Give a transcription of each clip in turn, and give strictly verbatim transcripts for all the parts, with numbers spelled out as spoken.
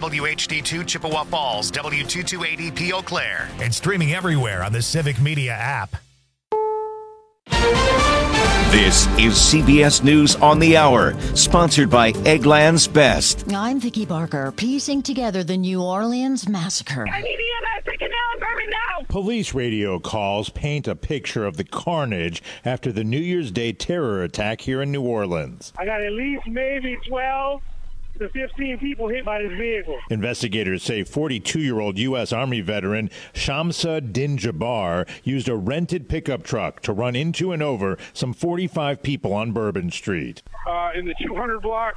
W H D two Chippewa Falls, W two two eight zero P Eau Claire, and streaming everywhere on the Civic Media app. This is C B S News on the Hour, sponsored by Eggland's Best. I'm Vicki Barker, piecing together the New Orleans massacre. I need E M S, I can now, burn now! Police radio calls paint a picture of the carnage after the New Year's Day terror attack here in New Orleans. I got at least maybe twelve to fifteen people hit by this vehicle. Investigators say forty-two-year-old U S. Army veteran Shamsa Din Jabbar used a rented pickup truck to run into and over some forty-five people on Bourbon Street. Uh, in the two hundred block,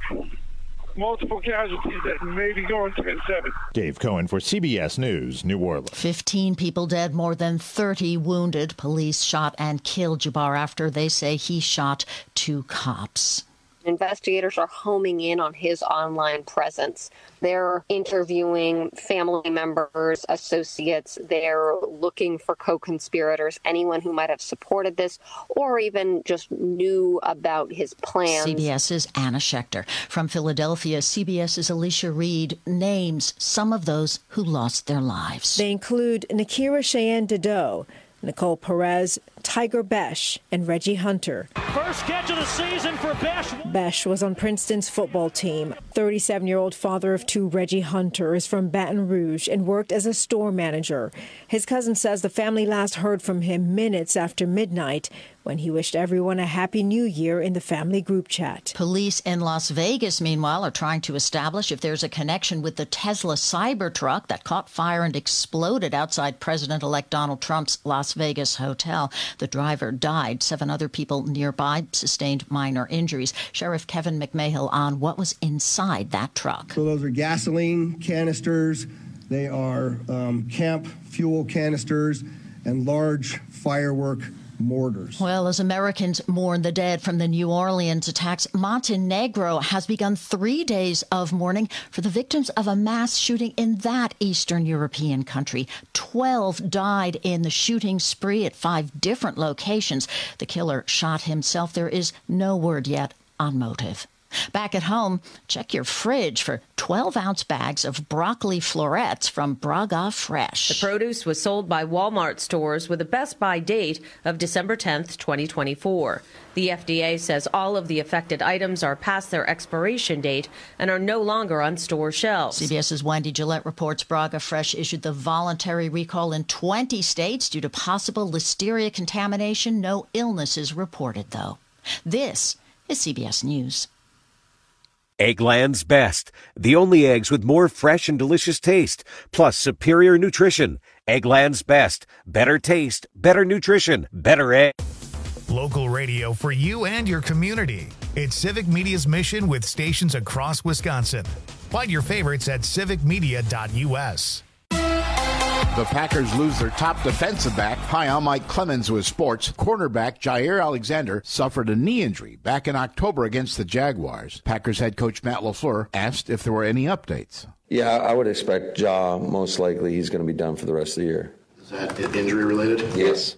multiple casualties that may be going to seven. Dave Cohen for C B S News, New Orleans. fifteen people dead, more than thirty wounded. Police shot and killed Jabbar after they say he shot two cops. Investigators are homing in on his online presence. They're interviewing family members, associates. They're looking for co-conspirators, anyone who might have supported this or even just knew about his plans. CBS's Anna Schechter. From Philadelphia, CBS's Alicia Reed names some of those who lost their lives. They include Nakira Cheyenne Dido, Nicole Perez, Tiger Besh, and Reggie Hunter. First catch of the season for Besh. Besh was on Princeton's football team. thirty-seven-year-old father of two, Reggie Hunter, is from Baton Rouge and worked as a store manager. His cousin says the family last heard from him minutes after midnight when he wished everyone a happy new year in the family group chat. Police in Las Vegas, meanwhile, are trying to establish if there's a connection with the Tesla Cybertruck that caught fire and exploded outside President-elect Donald Trump's Las Vegas hotel. The driver died. Seven other people nearby sustained minor injuries. Sheriff Kevin McMahill on what was inside that truck. So those are gasoline canisters. They are um, camp fuel canisters and large firework mortars. Well, as Americans mourn the dead from the New Orleans attacks, Montenegro has begun three days of mourning for the victims of a mass shooting in that Eastern European country. Twelve died in the shooting spree at five different locations. The killer shot himself. There is no word yet on motive. Back at home, check your fridge for twelve-ounce bags of broccoli florets from Braga Fresh. The produce was sold by Walmart stores with a best-by date of December tenth, twenty twenty-four. The F D A says all of the affected items are past their expiration date and are no longer on store shelves. CBS's Wendy Gillette reports Braga Fresh issued the voluntary recall in twenty states due to possible listeria contamination. No illnesses reported, though. This is C B S News. Eggland's Best, the only eggs with more fresh and delicious taste, plus superior nutrition. Eggland's Best, better taste, better nutrition, better egg. Local radio for you and your community. It's Civic Media's mission with stations across Wisconsin. Find your favorites at civic media dot u s. The Packers lose their top defensive back. Hi, I'm Mike Clemens with sports. Cornerback Jair Alexander suffered a knee injury back in October against the Jaguars. Packers head coach Matt LaFleur asked if there were any updates. Yeah, I would expect Ja, most likely he's going to be done for the rest of the year. Is that injury related? Yes.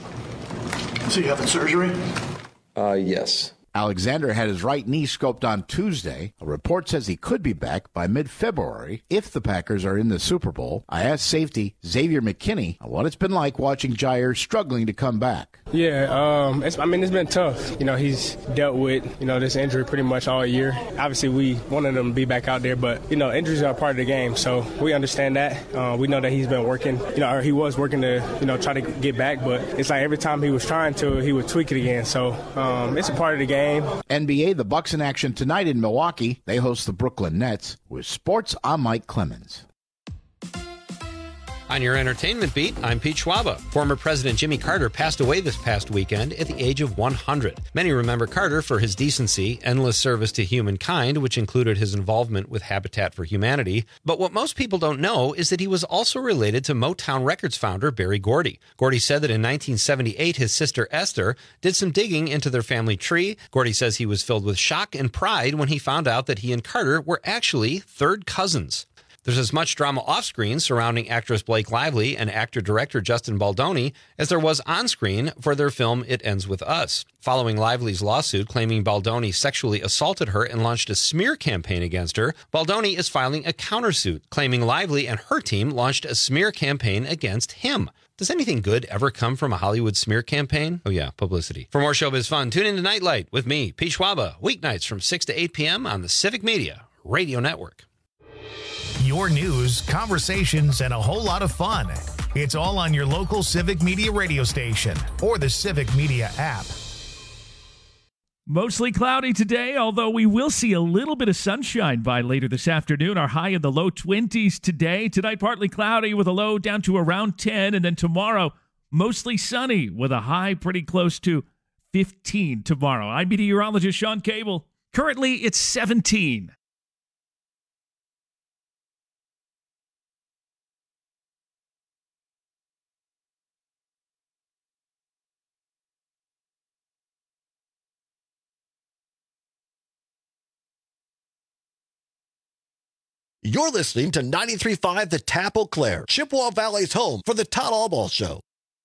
So you having surgery? Uh, yes. Alexander had his right knee scoped on Tuesday. A report says he could be back by mid-February if the Packers are in the Super Bowl. I asked safety Xavier McKinney what it's been like watching Jair struggling to come back. Yeah, um, it's, I mean, it's been tough. You know, he's dealt with, you know, this injury pretty much all year. Obviously, we wanted him to be back out there, but, you know, injuries are part of the game, so we understand that. Uh, we know that he's been working, you know, or he was working to, you know, try to get back, but it's like every time he was trying to, he would tweak it again. So um, it's a part of the game. N B A, the Bucks in action tonight in Milwaukee. They host the Brooklyn Nets. With sports, I'm Mike Clemens. On your entertainment beat, I'm Pete Schwaba. Former President Jimmy Carter passed away this past weekend at the age of one hundred. Many remember Carter for his decency, endless service to humankind, which included his involvement with Habitat for Humanity. But what most people don't know is that he was also related to Motown Records founder Berry Gordy. Gordy said that in nineteen seventy-eight, his sister Esther did some digging into their family tree. Gordy says he was filled with shock and pride when he found out that he and Carter were actually third cousins. There's as much drama off-screen surrounding actress Blake Lively and actor-director Justin Baldoni as there was on-screen for their film It Ends With Us. Following Lively's lawsuit claiming Baldoni sexually assaulted her and launched a smear campaign against her, Baldoni is filing a countersuit claiming Lively and her team launched a smear campaign against him. Does anything good ever come from a Hollywood smear campaign? Oh yeah, publicity. For more showbiz fun, tune in to Nightlight with me, Pete Schwaba, weeknights from six to eight p.m. on the Civic Media Radio Network. Your news, conversations, and a whole lot of fun. It's all on your local Civic Media radio station or the Civic Media app. Mostly cloudy today, although we will see a little bit of sunshine by later this afternoon. Our high in the low twenties today. Tonight, partly cloudy with a low down to around ten. And then tomorrow, mostly sunny with a high pretty close to fifteen tomorrow. I'm meteorologist Sean Cable. Currently, it's seventeen. You're listening to ninety-three point five The Tap Eau Claire, Chippewa Valley's home for the Todd Allball Show.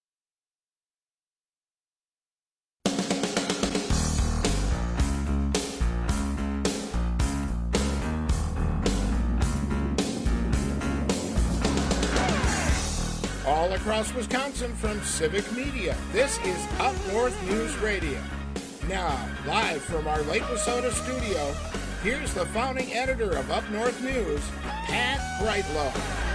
All across Wisconsin from Civic Media, this is Up North News Radio. Now, live from our Lake Wissota studio, here's the founding editor of Up North News, Pat Brightlow.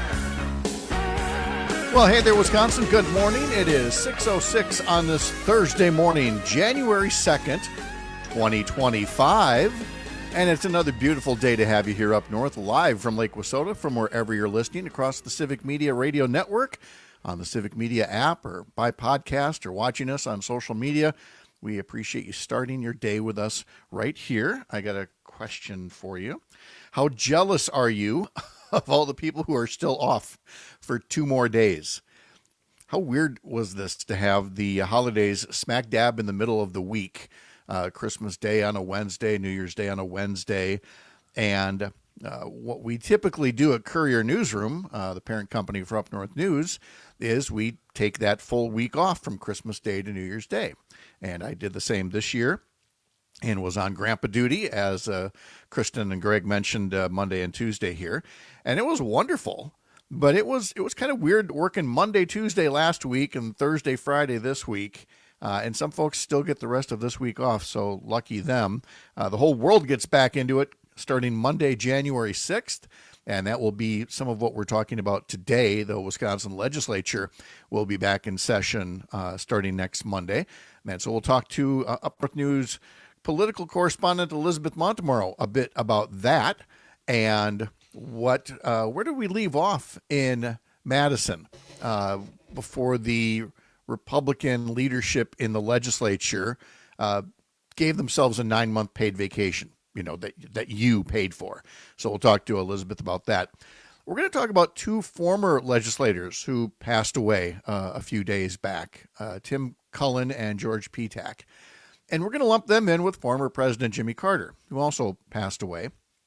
Well, hey there, Wisconsin. Good morning. It is six oh six on this Thursday morning, January second, twenty twenty-five. And it's another beautiful day to have you here up north, live from Lake Wissota, from wherever you're listening across the Civic Media Radio Network, on the Civic Media app, or by podcast, or watching us on social media. We appreciate you starting your day with us right here. I got a question for you. How jealous are you of all the people who are still off for two more days? How weird was this to have the holidays smack dab in the middle of the week? Uh, Christmas Day on a Wednesday, New Year's Day on a Wednesday. And uh, what we typically do at Courier Newsroom, uh, the parent company for Up North News, is we take that full week off from Christmas Day to New Year's Day. And I did the same this year and was on grandpa duty, as uh, Kristen and Greg mentioned uh, Monday and Tuesday here. And it was wonderful, but it was it was kind of weird working Monday, Tuesday last week and Thursday, Friday this week. Uh, and some folks still get the rest of this week off, so lucky them. Uh, the whole world gets back into it starting Monday, January sixth. And that will be some of what we're talking about today. The Wisconsin legislature will be back in session uh, starting next Monday. And so we'll talk to uh, Up North News political correspondent Elizabeth Montemorrow a bit about that and what uh, where did we leave off in Madison uh, before the Republican leadership in the legislature uh, gave themselves a nine-month paid vacation. You know, that that you paid for. So we'll talk to Elizabeth about that. We're going to talk about two former legislators who passed away uh, a few days back, uh, Tim Cullen and George Petak. And we're going to lump them in with former President Jimmy Carter, who also passed away,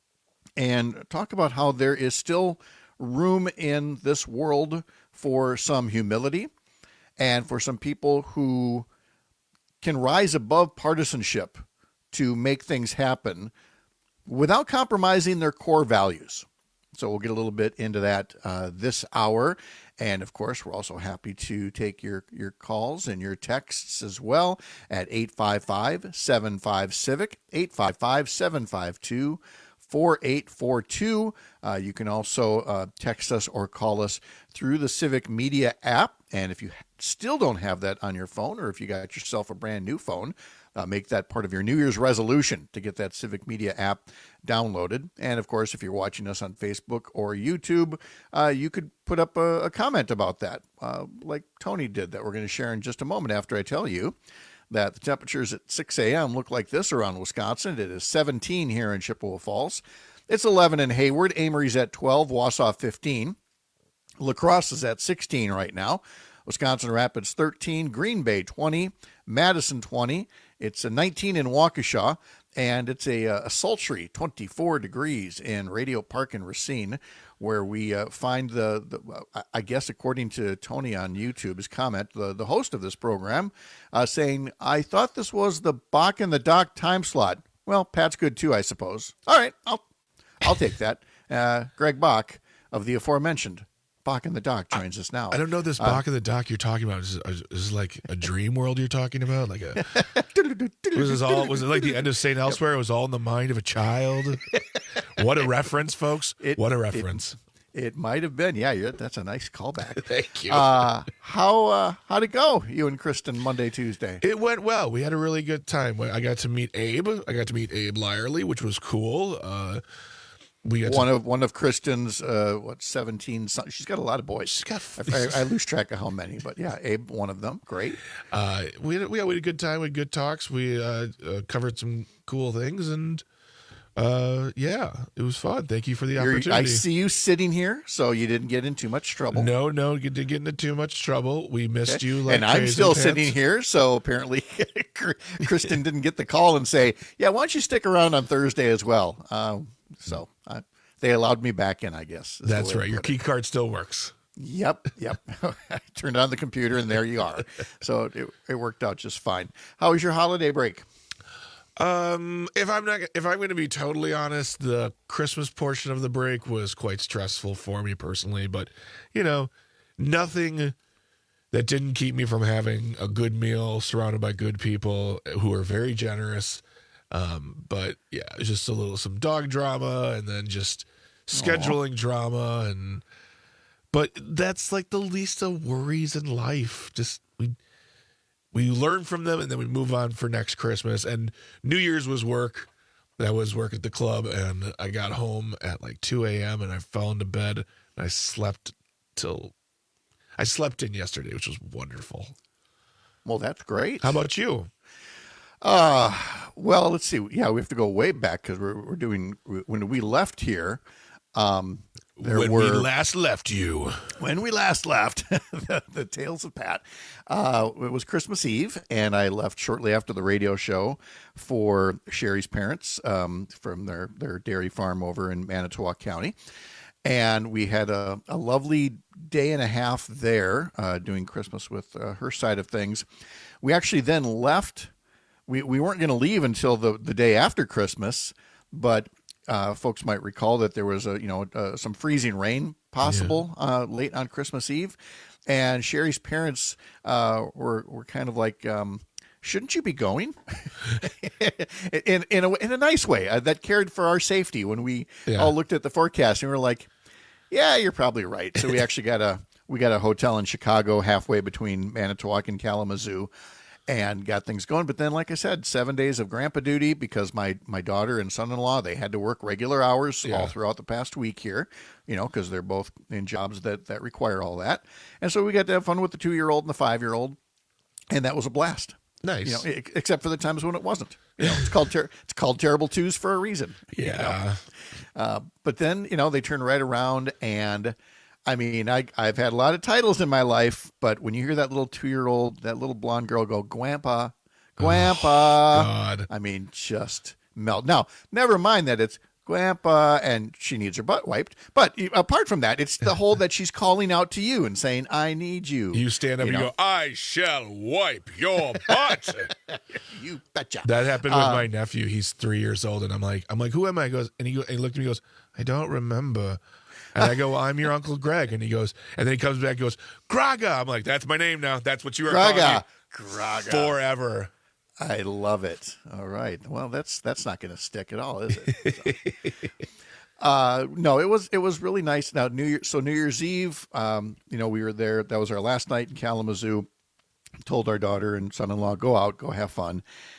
and talk about how there is still room in this world for some humility and for some people who can rise above partisanship to make things happen without compromising their core values. So we'll get a little bit into that uh, this hour. And, of course, we're also happy to take your, your calls and your texts as well at eight five five, seven five, CIVIC, eight five five, seven five two, four eight four two. Uh, you can also uh, text us or call us through the Civic Media app. And if you still don't have that on your phone, or if you got yourself a brand new phone, Uh, make that part of your New Year's resolution to get that Civic Media app downloaded. And, of course, if you're watching us on Facebook or YouTube, uh, you could put up a, a comment about that, uh, like Tony did, that we're going to share in just a moment after I tell you that the temperatures at six a.m. look like this around Wisconsin. It is seventeen here in Chippewa Falls. It's eleven in Hayward. Amory's at twelve. Wausau fifteen. La Crosse is at sixteen right now. Wisconsin Rapids thirteen. Green Bay twenty. Madison twenty. It's a nineteen in Waukesha, and it's a, a sultry twenty-four degrees in Radio Park in Racine, where we uh, find the, the, I guess, according to Tony on YouTube's comment, the, the host of this program, uh, saying, I thought this was the Bach and the Doc time slot. Well, Pat's good too, I suppose. All right, I'll, I'll take that. Uh, Greg Bach of the aforementioned Bach and the Doc joins us now. I don't know this uh, Bach and the Doc you're talking about. Is, is this like a dream world you're talking about? Like a was this all? Was it like the end of Saint Elsewhere? It was all in the mind of a child. What a reference, folks! It, what a reference! It, it might have been. Yeah, that's a nice callback. Thank you. Uh, how uh, how'd it go? You and Kristen Monday, Tuesday. It went well. We had a really good time. I got to meet Abe. I got to meet Abe Lyerly, which was cool. Uh, We got one to, of one of Kristen's uh, what seventeen. She's got a lot of boys. She's got. I, I lose track of how many, but yeah, Abe, one of them. Great. Uh, we had, we had a good time. We had good talks. We uh, uh, covered some cool things, and uh, yeah, it was fun. Thank you for the You're, opportunity. I see you sitting here, so you didn't get in too much trouble. No, no, you didn't get into too much trouble. We missed Okay. you, like and I'm crazy still pants. sitting here, so apparently Kristen didn't get the call and say, "Yeah, why don't you stick around on Thursday as well?" Um, so. I, They allowed me back in, I guess. That's right. Your key card still works. Yep, yep. I turned on the computer, and there you are. So it, it worked out just fine. How was your holiday break? Um, if I'm not, if I'm going to be totally honest, the Christmas portion of the break was quite stressful for me personally. But you know, nothing that didn't keep me from having a good meal surrounded by good people who are very generous. Um, but yeah, it was just a little some dog drama, and then just scheduling Aww. drama, and but that's like the least of worries in life. Just we we learn from them, and then we move on for next Christmas. And New Year's was work. That was work at the club, and I got home at like two a.m. and I fell into bed, and I slept till I slept in yesterday, which was wonderful. Well, that's great. How about you? Uh, well, let's see. Yeah, we have to go way back because we're, we're doing, when we left here, um, there when were, we last left you. When we last left, the, the Tales of Pat, uh, it was Christmas Eve, and I left shortly after the radio show for Sherry's parents um, from their, their dairy farm over in Manitowoc County. And we had a, a lovely day and a half there uh, doing Christmas with uh, her side of things. We actually then left. We, we weren't going to leave until the, the day after Christmas, but uh, folks might recall that there was a you know uh, some freezing rain possible yeah. uh, late on Christmas Eve, and Sherry's parents uh, were were kind of like, um, shouldn't you be going? in in a in a nice way uh, that cared for our safety. When we yeah. all looked at the forecast and we were like, yeah, you're probably right. So we actually got a we got a hotel in Chicago halfway between Manitowoc and Kalamazoo, and got things going. But then, like I said, seven days of grandpa duty because my, my daughter and son-in-law, they had to work regular hours yeah. all throughout the past week here, you know, because they're both in jobs that, that require all that. And so we got to have fun with the two-year-old and the five-year-old, and that was a blast. Nice. You know, except for the times when it wasn't. You know, it's called ter- it's called Terrible Twos for a reason. Yeah. You know? uh, but then, you know, they turn right around and... I mean, I, I've had a lot of titles in my life, but when you hear that little two-year-old, that little blonde girl go, Grandpa, Grandpa, oh, God. I mean, just melt. Now, never mind that it's Grandpa and she needs her butt wiped. But apart from that, it's the whole that she's calling out to you and saying, I need you. You stand up you and know? you go, I shall wipe your butt. You betcha. That happened with uh, my nephew. He's three years old, and I'm like, I'm like, who am I? He goes, and he, and he looked at me and goes, I don't remember. And I go, well, I'm your Uncle Greg. And he goes, and then he comes back and goes, Graga. I'm like, that's my name now. That's what you are calling me. Graga. Forever. I love it. All right. Well, that's that's not going to stick at all, is it? So, uh, no, it was it was really nice. Now, New Year, so New Year's Eve, um, you know, we were there. That was our last night in Kalamazoo. Told our daughter and son-in-law, go out, go have fun.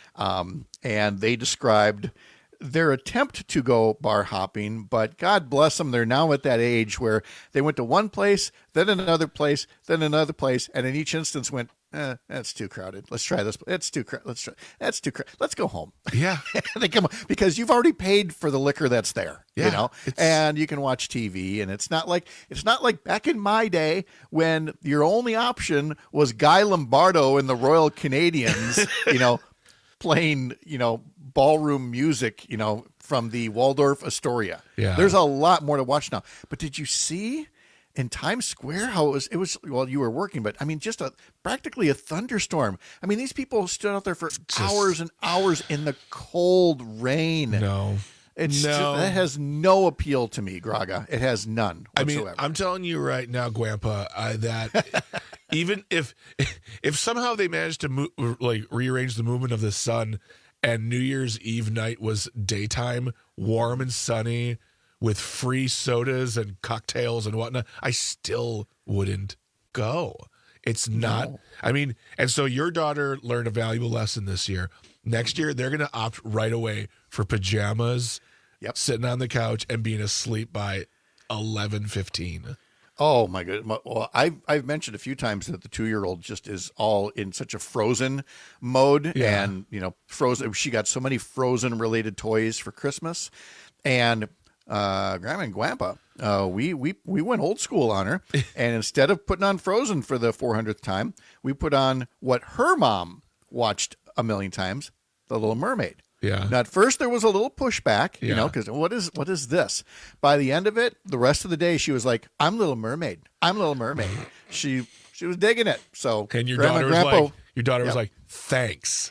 Um, and they described their attempt to go bar hopping, but God bless them, they're now at that age where they went to one place, then another place, then another place, and in each instance went, eh, that's too crowded. Let's try this. It's too crowded. Let's try. That's too crowded. Let's go home. Yeah. They come because you've already paid for the liquor that's there, yeah, you know, and you can watch T V, and it's not like, it's not like back in my day when your only option was Guy Lombardo and the Royal Canadians, you know, playing, you know, ballroom music, you know, from the Waldorf Astoria. Yeah. There's a lot more to watch now. But did you see in Times Square how it was, it was, well, you were working, but I mean, just a practically a thunderstorm. I mean, these people stood out there for just, hours and hours in the cold rain. No. It's no. Just, that has no appeal to me, Graga. It has none whatsoever. I mean, I'm telling you right now, Grandpa, uh, that even if if somehow they managed to move, like rearrange the movement of the sun, and New Year's Eve night was daytime, warm and sunny, with free sodas and cocktails and whatnot, I still wouldn't go. It's not. No. I mean, and so your daughter learned a valuable lesson this year. Next year, they're going to opt right away for pajamas, yep. sitting on the couch and being asleep by eleven fifteen. Oh, my goodness. Well, I've, I've mentioned a few times that the two-year-old just is all in such a Frozen mode. Yeah. And, you know, Frozen. She got so many Frozen-related toys for Christmas. And uh, Grandma and Grandpa, uh, we, we, we went old school on her. And instead of putting on Frozen for the four hundredth time, we put on what her mom watched a million times, The Little Mermaid. Yeah. Now, at first there was a little pushback, you yeah. know, because what is what is this? By the end of it, the rest of the day, she was like, "I'm Little Mermaid. I'm Little Mermaid." she she was digging it. So and your Grandma, daughter was Grandpa, like, your daughter yep. was like, "Thanks."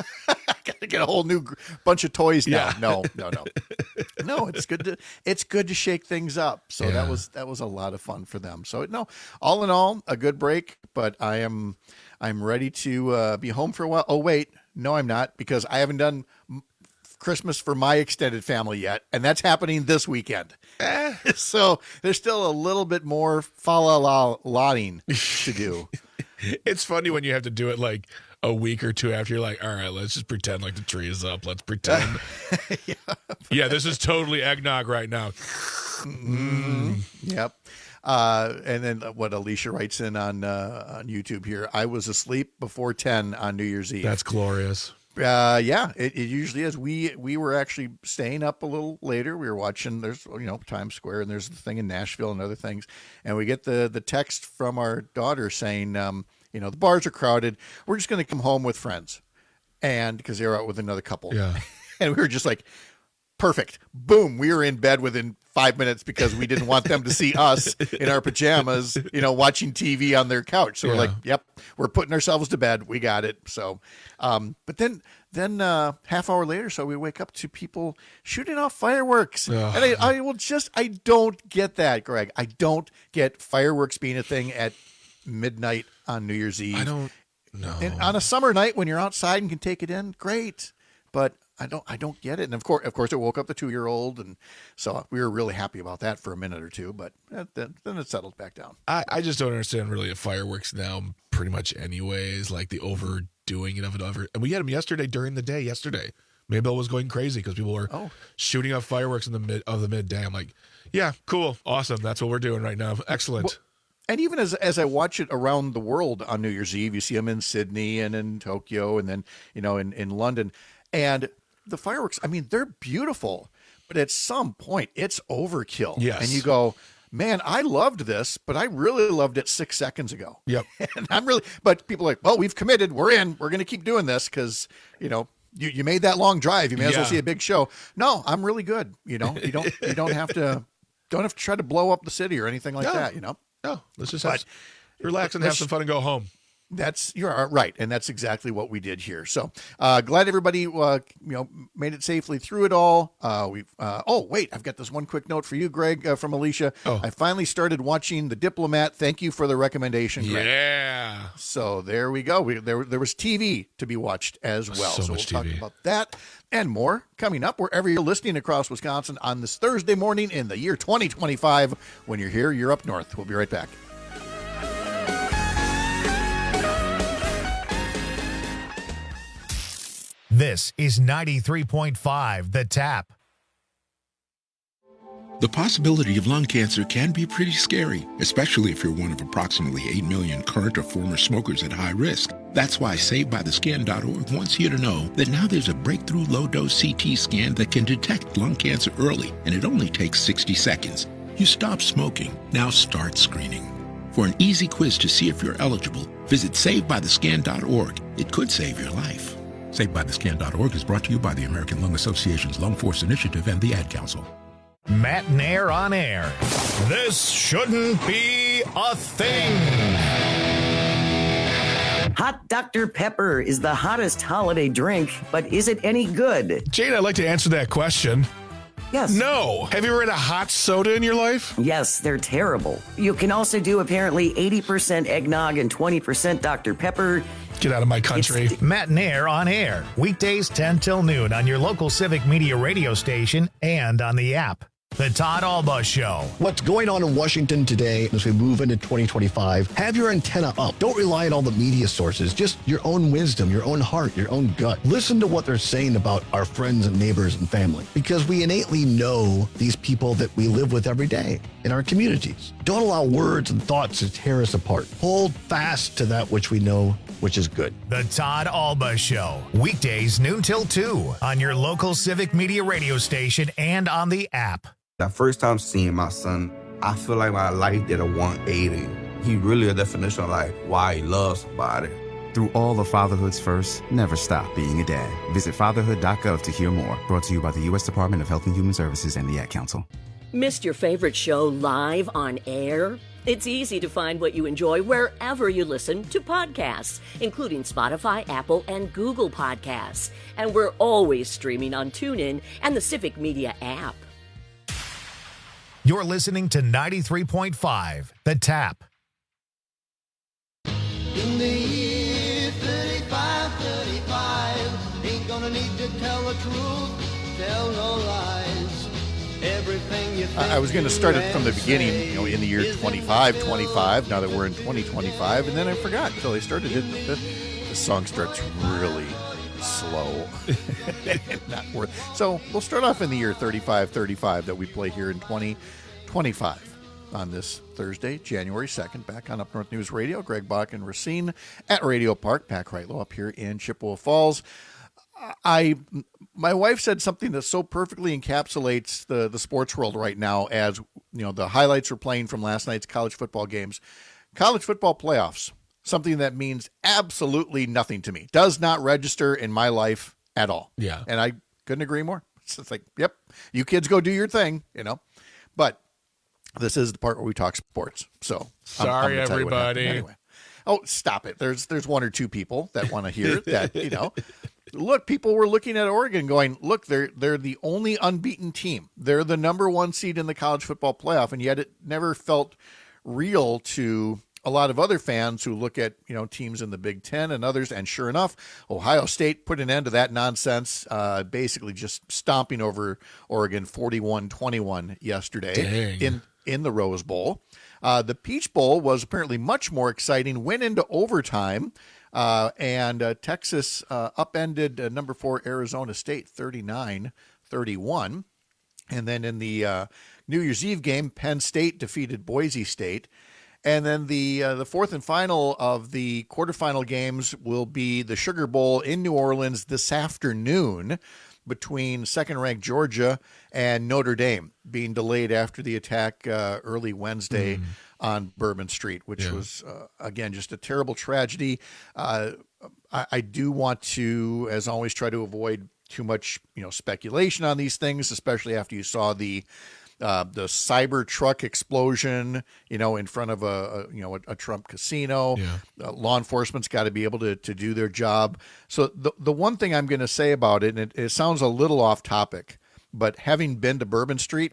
Gotta get a whole new bunch of toys now. Yeah. No, no, no, no. It's good to it's good to shake things up. So yeah. that was that was a lot of fun for them. So no, all in all, a good break. But I am I'm ready to uh, be home for a while. Oh wait, no, I'm not, because I haven't done Christmas for my extended family yet, and that's happening this weekend. Eh. So there's still a little bit more fa-la-la-lotting to do. It's funny when you have to do it like a week or two after. You're like, all right, let's just pretend like the tree is up. Let's pretend. yeah. yeah, this is totally eggnog right now. Mm. Yep. Uh, and then what Alicia writes in on uh, on YouTube here, I was asleep before ten on New Year's Eve. That's glorious. Uh, yeah, it, it usually is. We we were actually staying up a little later. We were watching, there's, you know, Times Square, and there's the thing in Nashville and other things. And we get the, the text from our daughter saying, um, you know, the bars are crowded. We're just going to come home with friends. And because they were out with another couple. Yeah. And we were just like, perfect. Boom. We were in bed within five minutes because we didn't want them to see us in our pajamas, you know, watching T V on their couch. So yeah. we're like, yep, we're putting ourselves to bed. We got it. So, um, but then, then, uh, half hour later, so we wake up to people shooting off fireworks. Ugh. And I, I will just, I don't get that, Greg. I don't get fireworks being a thing at midnight on New Year's Eve. I don't know. And on a summer night when you're outside and can take it in, great. But I don't, I don't get it. And of course, of course, it woke up the two-year-old, and so we were really happy about that for a minute or two. But then, then it settled back down. I, I just don't understand really fireworks now, pretty much, anyways. Like the overdoing it of it, over. And we had them yesterday during the day. Yesterday, Maybell was going crazy because people were oh. shooting off fireworks in the mid of the midday. I'm like, yeah, cool, awesome. That's what we're doing right now. Excellent. Well, and even as as I watch it around the world on New Year's Eve, you see them in Sydney and in Tokyo, and then you know in in London, and the fireworks, I mean, they're beautiful, but at some point it's overkill. Yes. And you go, man, I loved this, but I really loved it six seconds ago. Yep. And I'm really, but people are like, well, we've committed. We're in. We're going to keep doing this because, you know, you, you made that long drive. You may as yeah. well see a big show. No, I'm really good. You know, you don't, you don't have to, don't have to try to blow up the city or anything like no. that, you know? No, let's just have, but, relax and have some fun and go home. That's you're right, and that's exactly what we did here. So uh, glad everybody uh, you know made it safely through it all. Uh, we uh, oh wait, I've got this one quick note for you, Greg, uh, from Alicia. Oh. I finally started watching The Diplomat. Thank you for the recommendation, Greg. Yeah. So there we go. We, there there was T V to be watched as well. So, so much we'll T V. talk about that and more coming up wherever you're listening across Wisconsin on this Thursday morning in the year twenty twenty-five. When you're here, you're up north. We'll be right back. This is ninety-three point five The Tap. The possibility of lung cancer can be pretty scary, especially if you're one of approximately eight million current or former smokers at high risk. That's why Saved By The Scan dot org wants you to know that now there's a breakthrough low-dose C T scan that can detect lung cancer early, and it only takes sixty seconds. You stop smoking, now start screening. For an easy quiz to see if you're eligible, visit Saved By The Scan dot org. It could save your life. Saved by the Scan dot org is brought to you by the American Lung Association's Lung Force Initiative and the Ad Council. Matt Nair on air. This shouldn't be a thing. Hot Doctor Pepper is the hottest holiday drink, but is it any good? Jane, I'd like to answer that question. Yes. No. Have you ever had a hot soda in your life? Yes, they're terrible. You can also do apparently eighty percent eggnog and twenty percent Doctor Pepper. Get out of my country. It's Matt Nair on air. Weekdays ten till noon on your local Civic Media radio station and on the app. The Todd Alba Show. What's going on in Washington today as we move into twenty twenty-five? Have your antenna up. Don't rely on all the media sources. Just your own wisdom, your own heart, your own gut. Listen to what they're saying about our friends and neighbors and family, because we innately know these people that we live with every day in our communities. Don't allow words and thoughts to tear us apart. Hold fast to that which we know, which is good. The Todd Alba Show. Weekdays noon till two on your local Civic Media radio station and on the app. The first time seeing my son, I feel like my life did a one eighty. He really a definition of like why he loves somebody. Through all of fatherhood's first, never stop being a dad. Visit fatherhood dot gov to hear more. Brought to you by the U S Department of Health and Human Services and the Ad Council. Missed your favorite show live on air? It's easy to find what you enjoy wherever you listen to podcasts, including Spotify, Apple, and Google Podcasts. And we're always streaming on TuneIn and the Civic Media app. You're listening to ninety-three point five, The Tap. In the year thirty-five, thirty-five, ain't gonna need to tell the truth, tell no lies. Everything you think I was going to start it from the beginning, you know, in the year twenty-five twenty-five, now that we're in twenty twenty-five, and then I forgot until I started it. The, the song starts really slow. Not worth. So we'll start off in the year thirty-five thirty-five that we play here in twenty twenty-five on this Thursday, January second, back on Up North News Radio. Greg Bach and Racine at Radio Park. Pat Kreitlow up here in Chippewa Falls. I, my wife said something that so perfectly encapsulates the, the sports world right now, as you know, the highlights are playing from last night's college football games. College football playoffs. Something that means absolutely nothing to me. Does not register in my life at all. Yeah. And I couldn't agree more. It's just like, yep, you kids go do your thing, you know. But this is the part where we talk sports. So sorry, I'm, I'm everybody. Anyway. Oh, stop it. There's there's one or two people that want to hear that, you know. Look, people were looking at Oregon going, look, they're they're the only unbeaten team. They're the number one seed in the college football playoff, and yet it never felt real to a lot of other fans who look at, you know, teams in the Big Ten and others. And sure enough, Ohio State put an end to that nonsense, uh, basically just stomping over Oregon forty-one twenty-one yesterday Dang. in in the Rose Bowl. Uh, the Peach Bowl was apparently much more exciting, went into overtime, uh, and uh, Texas uh, upended uh, number four Arizona State thirty-nine thirty-one. And then in the uh, New Year's Eve game, Penn State defeated Boise State. And then the uh, the fourth and final of the quarterfinal games will be the Sugar Bowl in New Orleans this afternoon between second-ranked Georgia and Notre Dame, being delayed after the attack uh, early Wednesday mm. on Bourbon Street, which yeah. was, uh, again, just a terrible tragedy. Uh, I, I do want to, as always, try to avoid too much, you know, speculation on these things, especially after you saw the Uh, the cyber truck explosion, you know, in front of a, a you know a, a Trump casino. Yeah. Uh, law enforcement's got to be able to to do their job. So the the one thing I'm going to say about it, and it, it sounds a little off topic, but having been to Bourbon Street,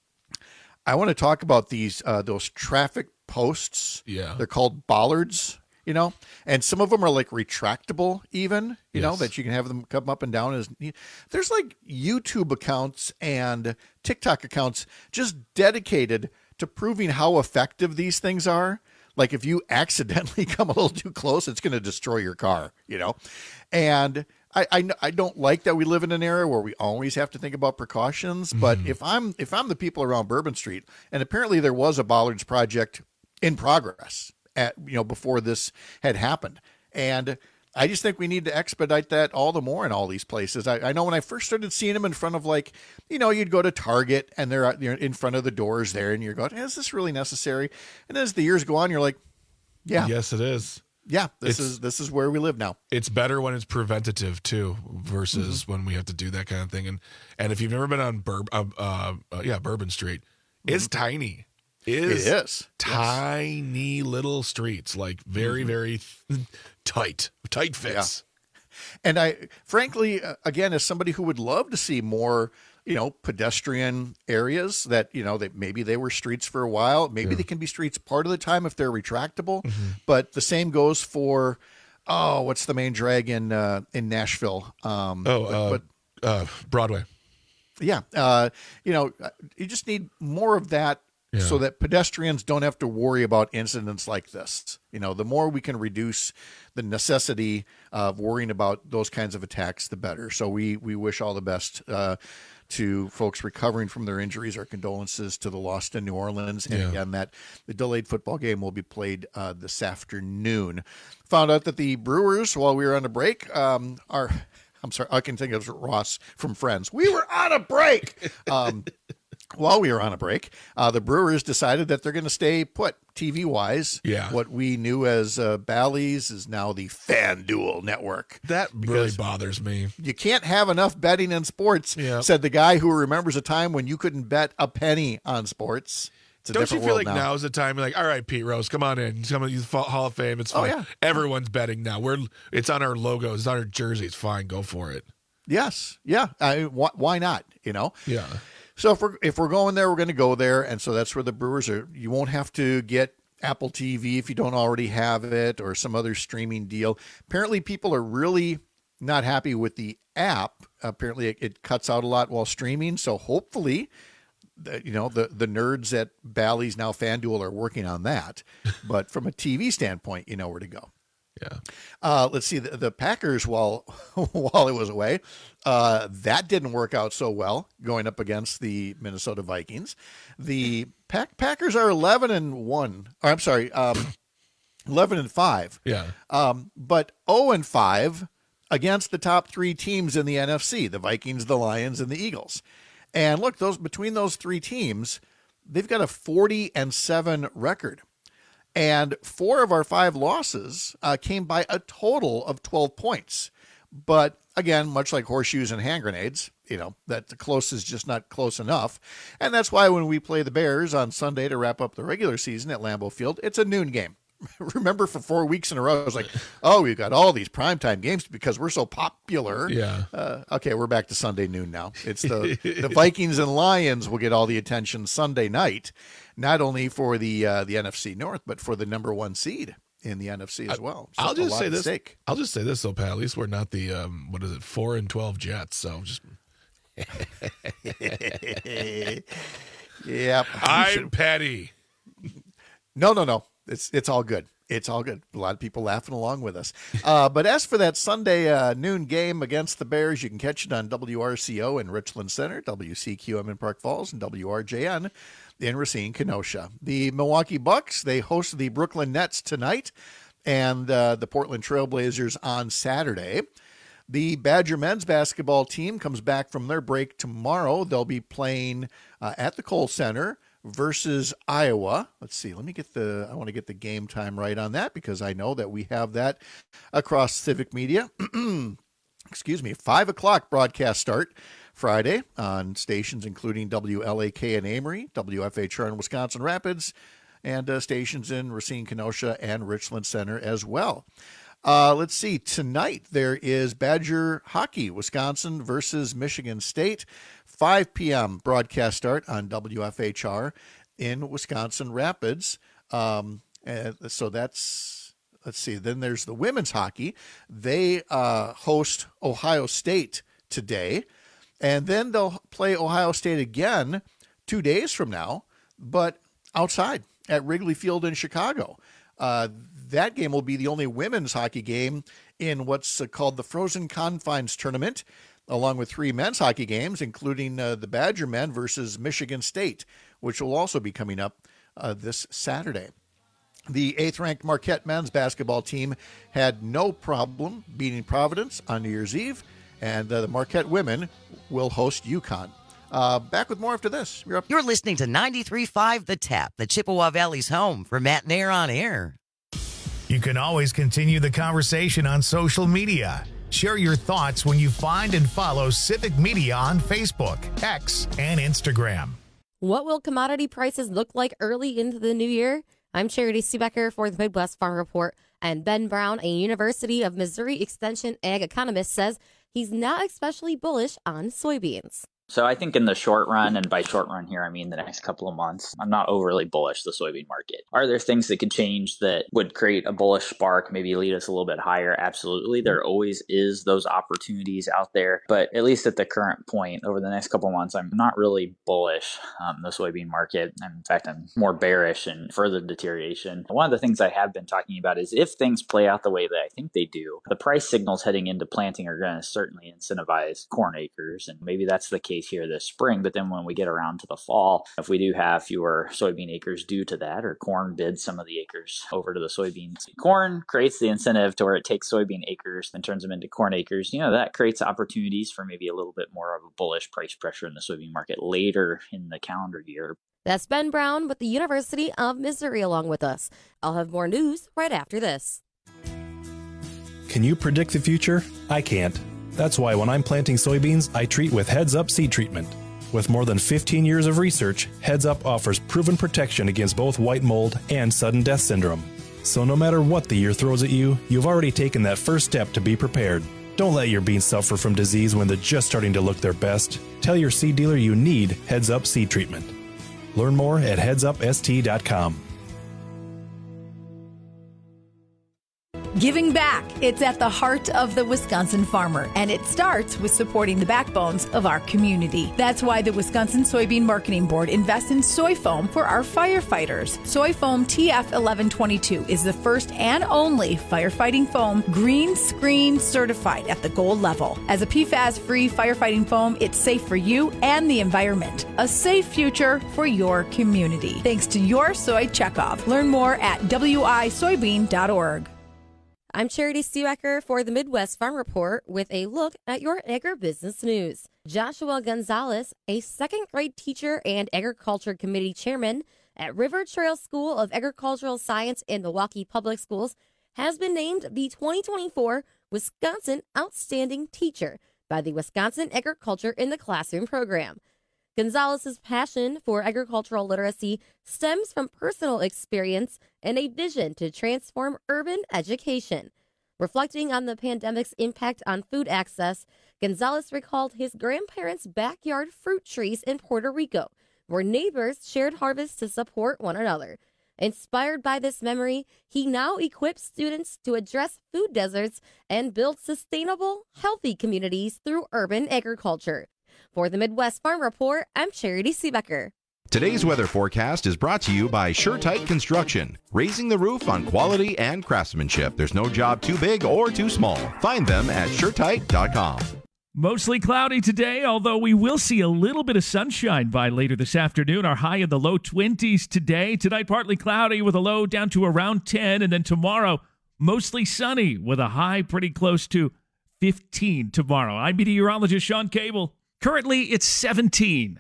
I want to talk about these uh, those traffic posts. Yeah, they're called bollards. You know, and some of them are like retractable even, you yes. know, that you can have them come up and down. As there's like YouTube accounts and TikTok accounts just dedicated to proving how effective these things are. Like if you accidentally come a little too close, it's going to destroy your car, you know? And I, I, I don't like that we live in an era where we always have to think about precautions. Mm-hmm. But if I'm, if I'm the people around Bourbon Street, and apparently there was a Bollards project in progress, at, you know, before this had happened. And I just think we need to expedite that all the more in all these places. I, I know when I first started seeing them in front of, like, you know, you'd go to Target and they're, they're in front of the doors there and you're going, is this really necessary? And as the years go on, you're like, yeah, yes, it is. yeah, this It's- is this is where we live now. It's better when it's preventative too, versus Mm-hmm. when we have to do that kind of thing. And and if you've never been on Bur- uh, uh, uh, yeah Bourbon Street, it's tiny. It is, Mm-hmm. It is. tiny little streets, like very Mm-hmm. very th- tight, tight fits. And I, frankly, uh, again, as somebody who would love to see more, you know, pedestrian areas that, you know, that maybe they were streets for a while. Maybe they can be streets part of the time if they're retractable. Mm-hmm. But the same goes for, oh, what's the main drag in uh, in Nashville? Um, Oh, but, uh, but uh, Broadway. yeah, uh, you know, you just need more of that. Yeah. So that pedestrians don't have to worry about incidents like this. You know, the more we can reduce the necessity of worrying about those kinds of attacks, the better. So we we wish all the best uh, to folks recovering from their injuries. Our condolences to the lost in New Orleans. And Yeah. again, that the delayed football game will be played uh, this afternoon. Found out that the Brewers, while we were on a break, um, are, I'm sorry, I can think of Ross from Friends. We were on a break. Um, While we were on a break, uh, the Brewers decided that they're going to stay put T V-wise. Yeah. What we knew as uh, Bally's is now the FanDuel network. That really bothers me. You can't have enough betting in sports, Yeah. said the guy who remembers a time when you couldn't bet a penny on sports. It's a Don't you different feel world like now. now's the time? You're like, all right, Pete Rose, come on in. Come on, use the Hall of Fame. It's Oh, fine. yeah. Everyone's betting now. We're it's on our logo. It's on our jersey. It's fine. Go for it. Yes. Yeah. I, why, why not? You know? Yeah. So if we're if we're going there, we're going to go there, and so that's where the Brewers are. You won't have to get Apple T V if you don't already have it, or some other streaming deal. Apparently, people are really not happy with the app. Apparently, it, it cuts out a lot while streaming. So hopefully, the, you know the the nerds at Bally's, now FanDuel, are working on that. But from a T V standpoint, you know where to go. Yeah. Uh, let's see the, the Packers while while it was away, uh, that didn't work out so well going up against the Minnesota Vikings. The Pack, Packers are eleven and one. Or I'm sorry, um, eleven and five. Yeah. Um, but zero and five against the top three teams in the N F C: the Vikings, the Lions, and the Eagles. And look, those between those three teams, they've got a forty and seven record. And four of our five losses uh, came by a total of twelve points. But again, much like horseshoes and hand grenades, you know, that the close is just not close enough. And that's why when we play the Bears on Sunday to wrap up the regular season at Lambeau Field, it's a noon game. Remember, for four weeks in a row, I was like, oh, we've got all these primetime games because we're so popular. Yeah. Uh, okay, we're back to Sunday noon now. It's the, the Vikings and Lions will get all the attention Sunday night, not only for the uh, the N F C North, but for the number one seed in the N F C as well. So I'll a just lot say at this. stake. I'll just say this, though, Pat. At least we're not the um, what is it, four and twelve Jets. So just Yeah, I'm petty. No, no, no. It's it's all good. It's all good. A lot of people laughing along with us. Uh, but as for that Sunday uh, noon game against the Bears, you can catch it on W R C O in Richland Center, W C Q M in Park Falls, and W R J N in Racine, Kenosha. The Milwaukee Bucks, they host the Brooklyn Nets tonight, and uh, the Portland Trailblazers on Saturday. The Badger men's basketball team comes back from their break tomorrow. They'll be playing uh, at the Kohl Center versus Iowa. Let's see. Let me get the, I want to get the game time right on that because I know that we have that across Civic Media. Excuse me. Five o'clock broadcast start Friday on stations including W L A K in Amory, W F H R in Wisconsin Rapids, and uh, stations in Racine, Kenosha, and Richland Center as well. Uh, let's see. Tonight there is Badger hockey, Wisconsin versus Michigan State. five p.m. broadcast start on W F H R in Wisconsin Rapids. Um, and so that's, let's see. Then there's the women's hockey. They uh, host Ohio State today. And then they'll play Ohio State again two days from now, but outside at Wrigley Field in Chicago. Uh, that game will be the only women's hockey game in what's uh, called the Frozen Confines Tournament, along with three men's hockey games, including uh, the Badger men versus Michigan State, which will also be coming up uh, this Saturday. The eighth-ranked Marquette men's basketball team had no problem beating Providence on New Year's Eve, and uh, the Marquette women will host UConn. Uh, back with more after this. You're up. You're listening to ninety-three point five The Tap, the Chippewa Valley's home for Matt Nair on air. You can always continue the conversation on social media. Share your thoughts when you find and follow Civic Media on Facebook, X, and Instagram. What will commodity prices look like early into the new year? I'm Charity Seebecker for the Midwest Farm Report, and Ben Brown, a University of Missouri Extension ag economist, says he's not especially bullish on soybeans. So I think in the short run, and by short run here, I mean the next couple of months, I'm not overly bullish the soybean market. Are there things that could change that would create a bullish spark, maybe lead us a little bit higher? Absolutely. There always is those opportunities out there. But at least at the current point, over the next couple of months, I'm not really bullish on the soybean market. In fact, I'm more bearish and further deterioration. One of the things I have been talking about is if things play out the way that I think they do, the price signals heading into planting are going to certainly incentivize corn acres. And maybe that's the case here this spring, but then when we get around to the fall, if we do have fewer soybean acres due to that, or corn bids some of the acres over to the soybeans, corn creates the incentive to where it takes soybean acres and turns them into corn acres. You know, that creates opportunities for maybe a little bit more of a bullish price pressure in the soybean market later in the calendar year. That's Ben Brown with the University of Missouri along with us. I'll have more news right after this. Can you predict the future? I can't. That's why when I'm planting soybeans, I treat with Heads Up seed treatment. With more than fifteen years of research, Heads Up offers proven protection against both white mold and sudden death syndrome. So no matter what the year throws at you, you've already taken that first step to be prepared. Don't let your beans suffer from disease when they're just starting to look their best. Tell your seed dealer you need Heads Up seed treatment. Learn more at heads up s t dot com. Giving back. It's at the heart of the Wisconsin farmer, and it starts with supporting the backbones of our community. That's why the Wisconsin Soybean Marketing Board invests in soy foam for our firefighters. Soy foam T F eleven twenty-two is the first and only firefighting foam green screen certified at the gold level. As a P FAS-free firefighting foam, it's safe for you and the environment. A safe future for your community. Thanks to your Soy Checkoff. Learn more at w i soybean dot org. I'm Charity Seebecker for the Midwest Farm Report with a look at your agribusiness news. Joshua Gonzalez, a second grade teacher and agriculture committee chairman at River Trail School of Agricultural Science in Milwaukee Public Schools, has been named the twenty twenty-four Wisconsin Outstanding Teacher by the Wisconsin Agriculture in the Classroom program. Gonzalez's passion for agricultural literacy stems from personal experience and a vision to transform urban education. Reflecting on the pandemic's impact on food access, Gonzalez recalled his grandparents' backyard fruit trees in Puerto Rico, where neighbors shared harvests to support one another. Inspired by this memory, he now equips students to address food deserts and build sustainable, healthy communities through urban agriculture. For the Midwest Farm Report, I'm Charity Seebecker. Today's weather forecast is brought to you by SureTight Construction, raising the roof on quality and craftsmanship. There's no job too big or too small. Find them at sure tight dot com. Mostly cloudy today, although we will see a little bit of sunshine by later this afternoon. Our high in the low twenties today. Tonight, partly cloudy with a low down to around ten. And then tomorrow, mostly sunny with a high pretty close to fifteen tomorrow. I'm meteorologist Sean Cable. Currently, it's seventeen.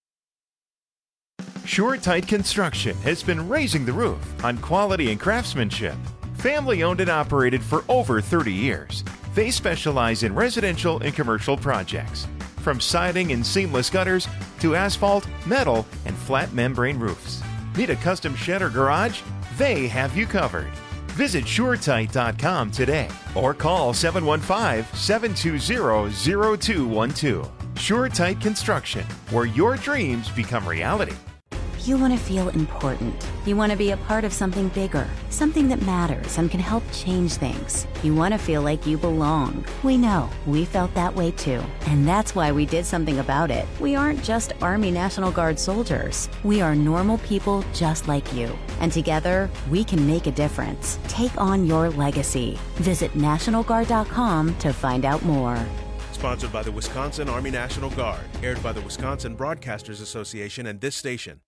SureTight Construction has been raising the roof on quality and craftsmanship. Family owned and operated for over thirty years. They specialize in residential and commercial projects, from siding and seamless gutters to asphalt, metal, and flat membrane roofs. Need a custom shed or garage? They have you covered. Visit sure tight dot com today or call seven one five, seven two zero, zero two one two. SureTight Construction, where your dreams become reality. You want to feel important. You want to be a part of something bigger, something that matters and can help change things. You want to feel like you belong. We know. We felt that way too. And that's why we did something about it. We aren't just Army National Guard soldiers. We are normal people just like you. And together, we can make a difference. Take on your legacy. Visit national guard dot com to find out more. Sponsored by the Wisconsin Army National Guard. Aired by the Wisconsin Broadcasters Association and this station.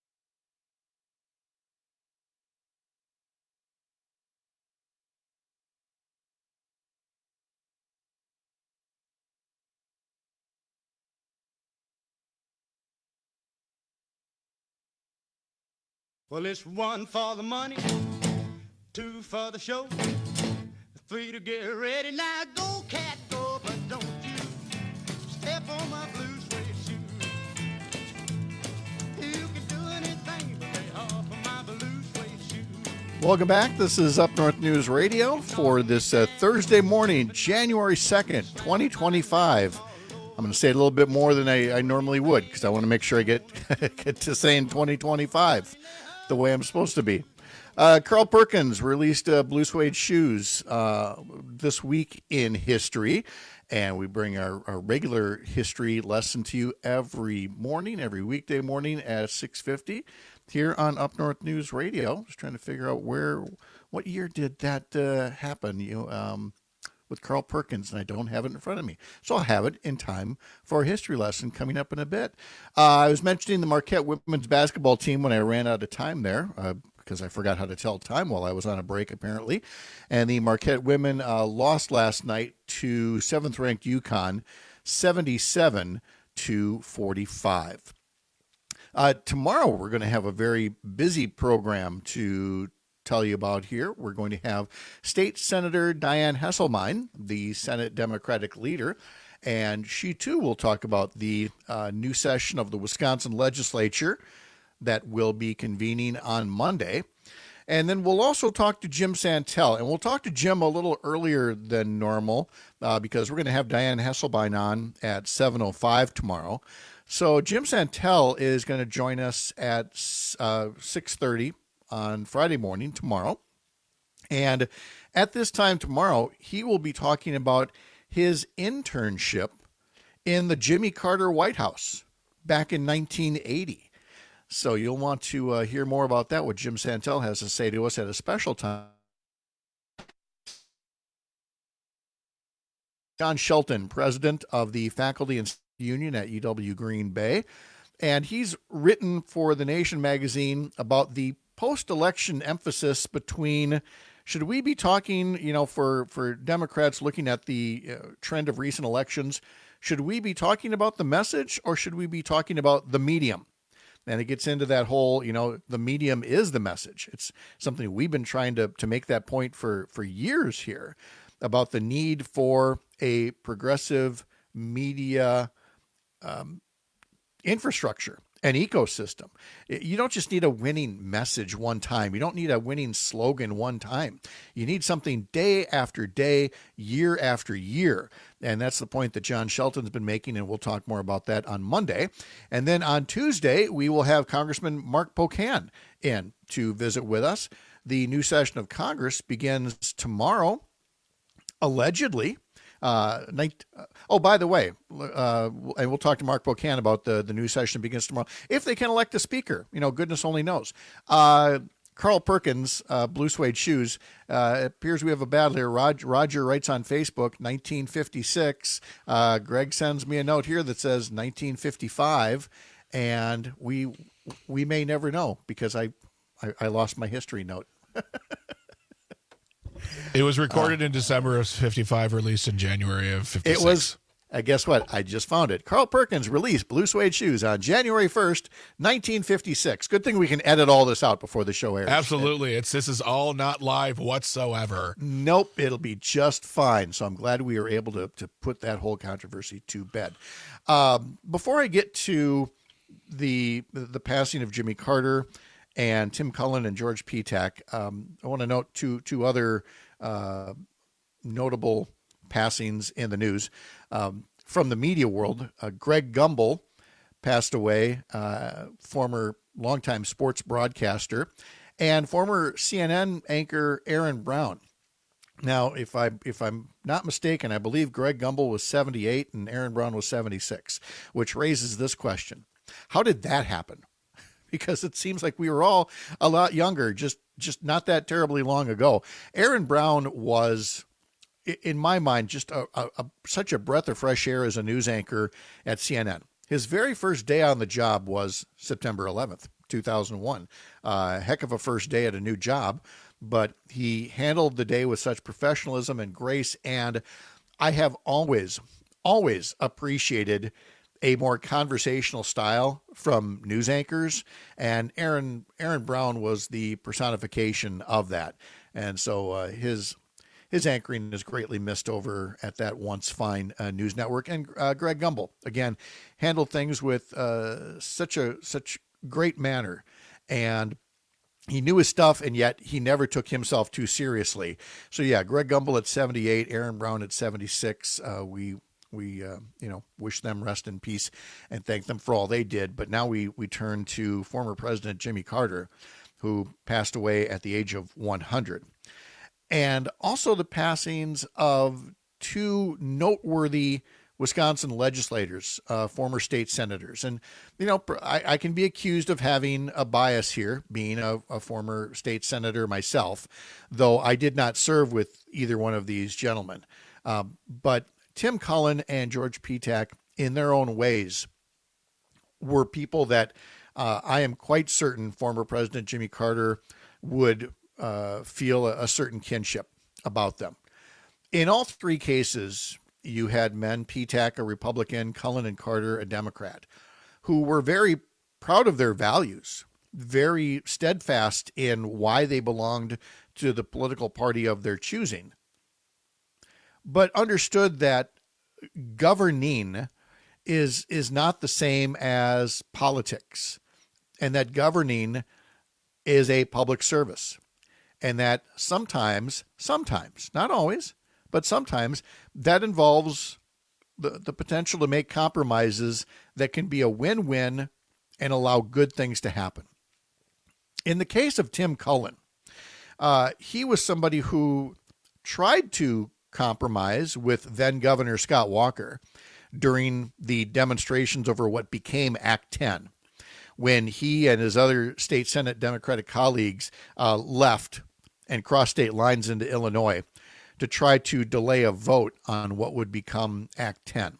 Well, it's one for the money, Two for the show, three to get ready. Now go, cat, go, but don't you step on my blue suede shoe. You can do anything but lay off of my blue suede shoe. Welcome back. This is Up North News Radio for this uh, Thursday morning, January second, twenty twenty-five. I'm going to say a little bit more than I, I normally would because I want to make sure I get, get to saying twenty twenty-five the way I'm supposed to be. Uh, Carl Perkins released uh, blue suede shoes uh, this week in history, and we bring our, our regular history lesson to you every morning, every weekday morning at six fifty here on Up North News Radio. Just trying to figure out where, what year did that uh, happen? You know, um, with Carl Perkins, and I don't have it in front of me, so I'll have it in time for a history lesson coming up in a bit. Uh, I was mentioning the Marquette women's basketball team when I ran out of time there. Uh, because I forgot how to tell time while I was on a break, apparently. And the Marquette women uh, lost last night to seventh-ranked UConn, seventy-seven to forty-five. Uh, tomorrow, we're going to have a very busy program to tell you about here. We're going to have State Senator Dianne Hesselbein, the Senate Democratic leader, and she, too, will talk about the uh, new session of the Wisconsin legislature that will be convening on Monday. And then we'll also talk to Jim Santel, and we'll talk to Jim a little earlier than normal uh, because we're going to have Dianne Hesselbein on at seven oh five tomorrow. So Jim Santel is going to join us at uh, six thirty on Friday morning tomorrow. And at this time tomorrow, he will be talking about his internship in the Jimmy Carter White House back in nineteen eighty. So you'll want to uh, hear more about that, what Jim Santel has to say to us at a special time. John Shelton, president of the Faculty and Union at U W Green Bay, and he's written for The Nation magazine about the post-election emphasis between, should we be talking, you know, for, for Democrats looking at the uh, trend of recent elections, should we be talking about the message or should we be talking about the medium? And it gets into that whole, you know, the medium is the message. It's something we've been trying to, to make that point for, for years here about the need for a progressive media um, infrastructure, an ecosystem. You don't just need a winning message one time. You don't need a winning slogan one time. You need something day after day, year after year. And that's the point that John Shelton's been making, and we'll talk more about that on Monday. And then on Tuesday, we will have Congressman Mark Pocan in to visit with us. The new session of Congress begins tomorrow, allegedly. Uh, night, uh, oh, by the way, uh, and we'll talk to Mark Pocan about the, the new session that begins tomorrow. If they can elect a speaker, you know, goodness only knows. Uh, Carl Perkins, uh, blue suede shoes. Uh, it appears we have a battle here. Roger, Roger writes on Facebook, nineteen fifty-six. Uh, Greg sends me a note here that says nineteen fifty-five, and we we may never know because I, I, I lost my history note. It was recorded uh, in December of fifty-five, released in January of fifty-six. It was, uh, guess what? I just found it. Carl Perkins released blue suede shoes on January first, nineteen fifty-six. Good thing we can edit all this out before the show airs. Absolutely. It's This is all not live whatsoever. Nope. It'll be just fine. So I'm glad we were able to, to put that whole controversy to bed. Um, before I get to the the passing of Jimmy Carter and Tim Cullen and George Petak, um, I want to note two two other uh, notable passings in the news. Um, from the media world, uh, Greg Gumbel passed away, uh, former longtime sports broadcaster, and former C N N anchor Aaron Brown. Now, if I if I'm not mistaken, I believe Greg Gumbel was seventy-eight and Aaron Brown was seventy-six, which raises this question: how did that happen? Because it seems like we were all a lot younger, just just not that terribly long ago. Aaron Brown was, in my mind, just a, a, a such a breath of fresh air as a news anchor at C N N. His very first day on the job was September eleventh, two thousand one. Uh, heck of a first day at a new job, but he handled the day with such professionalism and grace. And I have always, always appreciated a more conversational style from news anchors, and Aaron Aaron Brown was the personification of that. And so uh, his his anchoring is greatly missed over at that once fine uh, news network. And uh, Greg Gumbel, again, handled things with uh, such a such great manner, and he knew his stuff, and yet he never took himself too seriously. So yeah, Greg Gumbel at seventy-eight, Aaron Brown at seventy-six. Uh, we we uh, you know wish them rest in peace and thank them for all they did. But now we we turn to former President Jimmy Carter, who passed away at the age of one hundred, and also the passings of two noteworthy Wisconsin legislators, uh, former state senators. And, you know, I, I can be accused of having a bias here, being a, a former state senator myself, though I did not serve with either one of these gentlemen. Um, but Tim Cullen and George Petak, in their own ways, were people that uh, I am quite certain former President Jimmy Carter would uh, feel a, a certain kinship about them. In all three cases, you had men, Petak, a Republican, Cullen and Carter, a Democrat, who were very proud of their values, very steadfast in why they belonged to the political party of their choosing, but understood that governing is, is not the same as politics, and that governing is a public service, and that sometimes, sometimes, not always, but sometimes that involves the, the potential to make compromises that can be a win-win and allow good things to happen. In the case of Tim Cullen, uh, he was somebody who tried to compromise with then Governor Scott Walker during the demonstrations over what became Act ten, when he and his other state Senate Democratic colleagues uh, left and crossed state lines into Illinois to try to delay a vote on what would become Act ten.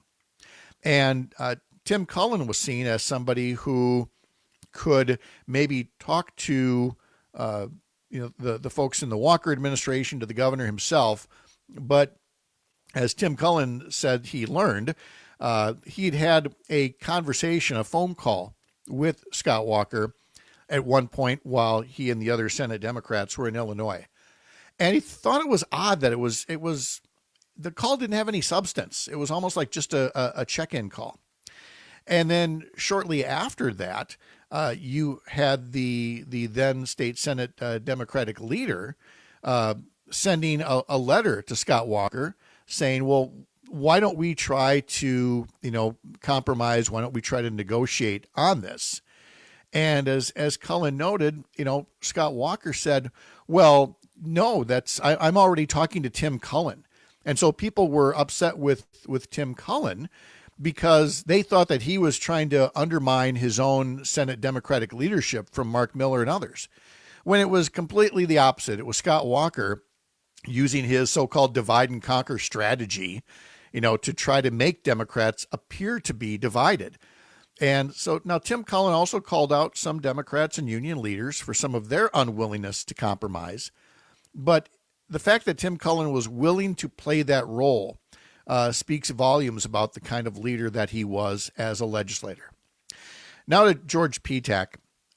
And uh, Tim Cullen was seen as somebody who could maybe talk to uh, you know the, the folks in the Walker administration, to the governor himself. But as Tim Cullen said he learned, uh, he'd had a conversation, a phone call with Scott Walker at one point while he and the other Senate Democrats were in Illinois. And he thought it was odd that it was, it was, the call didn't have any substance. It was almost like just a, a, a check-in call. And then shortly after that, uh, you had the, the then state Senate uh, Democratic leader uh, sending a, a letter to Scott Walker saying, well, why don't we try to, you know, compromise? Why don't we try to negotiate on this? And as, as Cullen noted, you know, Scott Walker said, well, no, that's, I, I'm already talking to Tim Cullen. And so people were upset with, with Tim Cullen because they thought that he was trying to undermine his own Senate Democratic leadership from Mark Miller and others, when it was completely the opposite. It was Scott Walker using his so-called divide and conquer strategy, you know, to try to make Democrats appear to be divided. And so now Tim Cullen also called out some Democrats and union leaders for some of their unwillingness to compromise. But the fact that Tim Cullen was willing to play that role uh, speaks volumes about the kind of leader that he was as a legislator. Now to George Petak.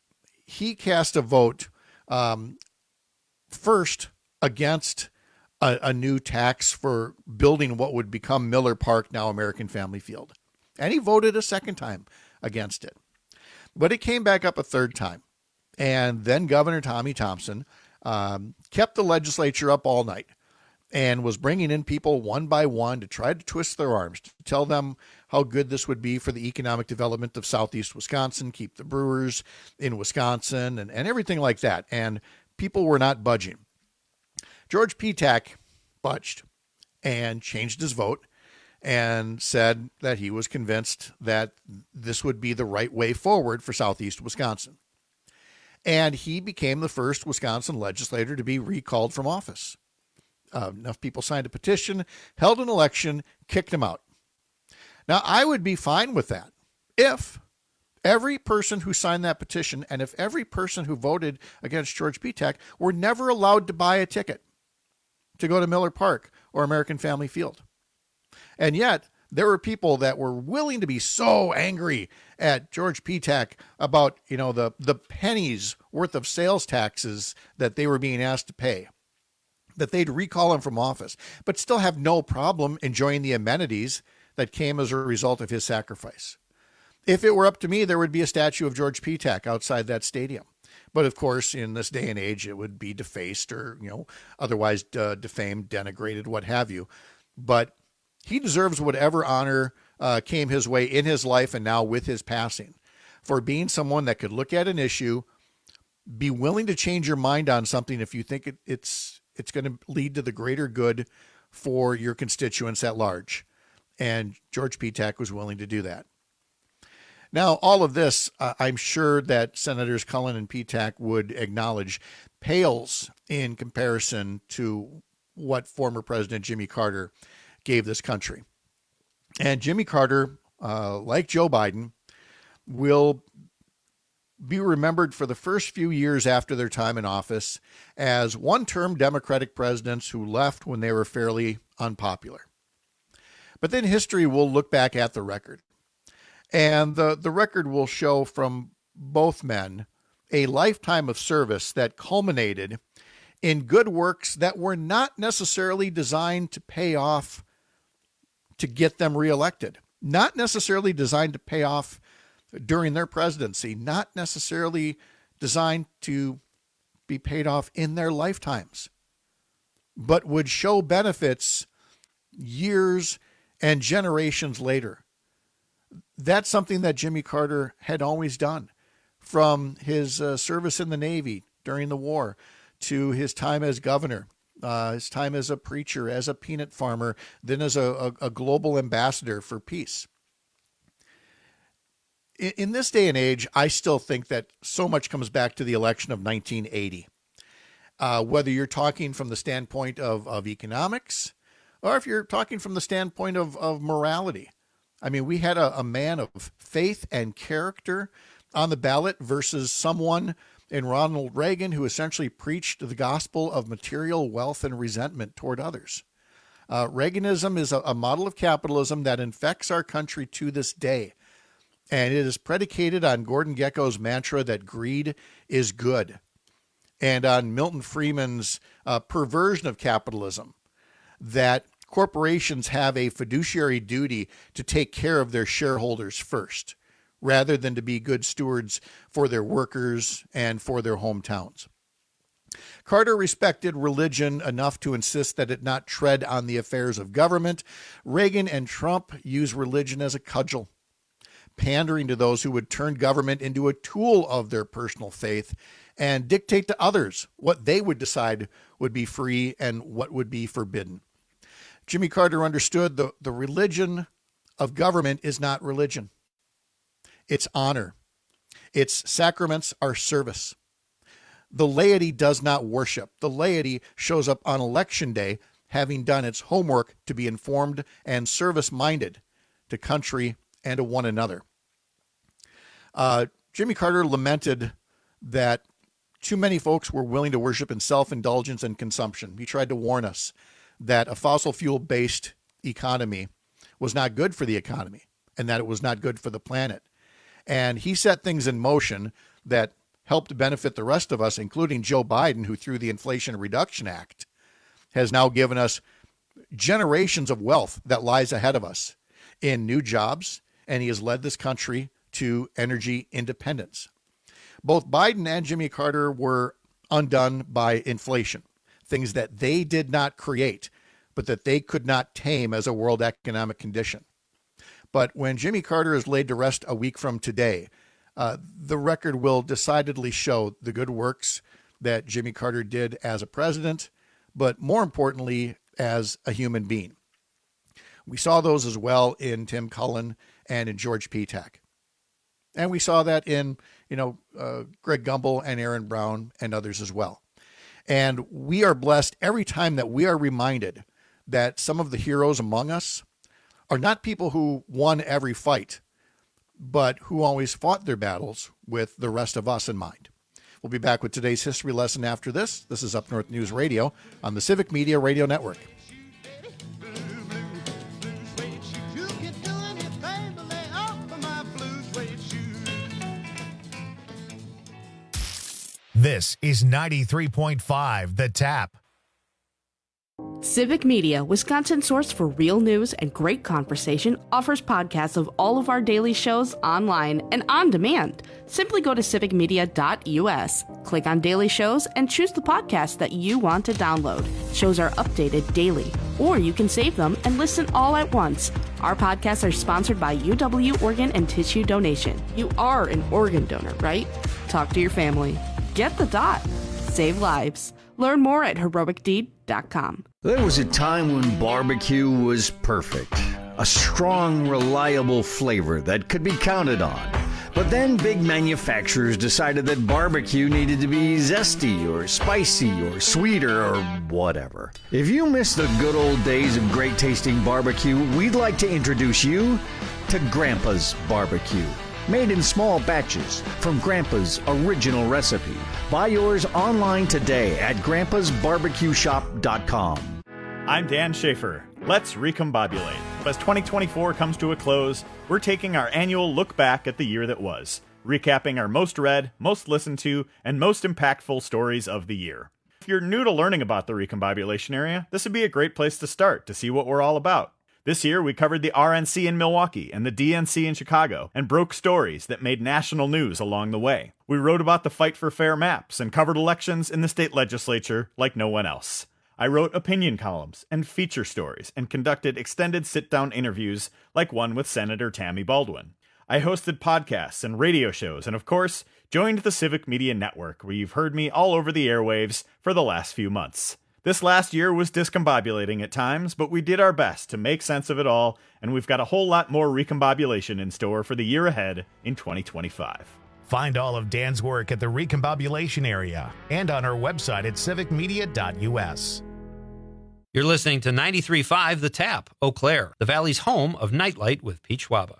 He cast a vote um, first against a, a new tax for building what would become Miller Park, now American Family Field. And he voted a second time against it. But it came back up a third time. And then Governor Tommy Thompson um, kept the legislature up all night and was bringing in people one by one to try to twist their arms, to tell them how good this would be for the economic development of Southeast Wisconsin, keep the brewers in Wisconsin, and, and everything like that. And people were not budging. George Petak budged and changed his vote and said that he was convinced that this would be the right way forward for Southeast Wisconsin. And he became the first Wisconsin legislator to be recalled from office. Uh, enough people signed a petition, held an election, kicked him out. Now, I would be fine with that if every person who signed that petition and if every person who voted against George Petak were never allowed to buy a ticket to go to Miller Park or American Family Field. And yet, There were people that were willing to be so angry at George Petak about, you know, the, the pennies worth of sales taxes that they were being asked to pay, that they'd recall him from office, but still have no problem enjoying the amenities that came as a result of his sacrifice. If it were up to me, there would be a statue of George Petak outside that stadium. But of course, in this day and age, it would be defaced or, you know, otherwise uh, defamed, denigrated, what have you. But he deserves whatever honor uh, came his way in his life and now with his passing for being someone that could look at an issue, be willing to change your mind on something if you think it, it's it's going to lead to the greater good for your constituents at large. And George Petak was willing to do that. Now, all of this, uh, I'm sure that Senators Cullen and Petak would acknowledge, pales in comparison to what former President Jimmy Carter gave this country. And Jimmy Carter, uh, like Joe Biden, will be remembered for the first few years after their time in office as one-term Democratic presidents who left when they were fairly unpopular. But then history will look back at the record. And the, the record will show from both men a lifetime of service that culminated in good works that were not necessarily designed to pay off to get them reelected, not necessarily designed to pay off during their presidency, not necessarily designed to be paid off in their lifetimes, but would show benefits years and generations later. That's something that Jimmy Carter had always done, from his uh, service in the Navy during the war to his time as governor, uh, his time as a preacher, as a peanut farmer, then as a, a, a global ambassador for peace. In, in this day and age, I still think that so much comes back to the election of nineteen eighty. Uh, whether you're talking from the standpoint of, of economics, or if you're talking from the standpoint of, of morality. I mean, we had a, a man of faith and character on the ballot versus someone in Ronald Reagan who essentially preached the gospel of material wealth and resentment toward others. Uh, Reaganism is a, a model of capitalism that infects our country to this day. And it is predicated on Gordon Gekko's mantra that greed is good, and on Milton Friedman's uh, perversion of capitalism, that corporations have a fiduciary duty to take care of their shareholders first, rather than to be good stewards for their workers and for their hometowns. Carter respected religion enough to insist that it not tread on the affairs of government. Reagan and Trump use religion as a cudgel, pandering to those who would turn government into a tool of their personal faith and dictate to others what they would decide would be free and what would be forbidden. Jimmy Carter understood the, the religion of government is not religion. It's honor. Its sacraments are service. The laity does not worship. The laity shows up on election day, having done its homework to be informed and service-minded to country and to one another. Uh, Jimmy Carter lamented that too many folks were willing to worship in self-indulgence and consumption. He tried to warn us that a fossil fuel-based economy was not good for the economy and that it was not good for the planet. And he set things in motion that helped benefit the rest of us, including Joe Biden, who through the Inflation Reduction Act has now given us generations of wealth that lies ahead of us in new jobs, and he has led this country to energy independence. Both Biden and Jimmy Carter were undone by inflation, things that they did not create, but that they could not tame as a world economic condition. But when Jimmy Carter is laid to rest a week from today, uh, the record will decidedly show the good works that Jimmy Carter did as a president, but more importantly, as a human being. We saw those as well in Tim Cullen and in George Petak. And we saw that in, you know, uh, Greg Gumbel and Aaron Brown and others as well. And we are blessed every time that we are reminded that some of the heroes among us are not people who won every fight, but who always fought their battles with the rest of us in mind. We'll be back with today's history lesson after this. This is Up North News Radio on the Civic Media Radio Network. This is ninety-three point five The Tap. Civic Media, Wisconsin's source for real news and great conversation, offers podcasts of all of our daily shows online and on demand. Simply go to civic media dot u s, click on daily shows, and choose the podcast that you want to download. Shows are updated daily, or you can save them and listen all at once. Our podcasts are sponsored by U W Organ and Tissue Donation. You are an organ donor, right? Talk to your family. Get the dot. Save lives. Learn more at heroic deed dot com. There was a time when barbecue was perfect. A strong, reliable flavor that could be counted on. But then big manufacturers decided that barbecue needed to be zesty or spicy or sweeter or whatever. If you miss the good old days of great tasting barbecue, we'd like to introduce you to Grandpa's Barbecue. Made in small batches from Grandpa's original recipe. Buy yours online today at grandpas barbecue shop dot com. I'm Dan Schaefer. Let's recombobulate. As twenty twenty-four comes to a close, we're taking our annual look back at the year that was, recapping our most read, most listened to, and most impactful stories of the year. If you're new to learning about the recombobulation area, this would be a great place to start to see what we're all about. This year, we covered the R N C in Milwaukee and the D N C in Chicago and broke stories that made national news along the way. We wrote about the fight for fair maps and covered elections in the state legislature like no one else. I wrote opinion columns and feature stories and conducted extended sit-down interviews like one with Senator Tammy Baldwin. I hosted podcasts and radio shows and, of course, joined the Civic Media Network, where you've heard me all over the airwaves for the last few months. This last year was discombobulating at times, but we did our best to make sense of it all, and we've got a whole lot more recombobulation in store for the year ahead in twenty twenty-five. Find all of Dan's work at the recombobulation area and on our website at civic media dot u s. You're listening to ninety-three point five The Tap, Eau Claire, the Valley's home of Nightlight with Pete Schwaba.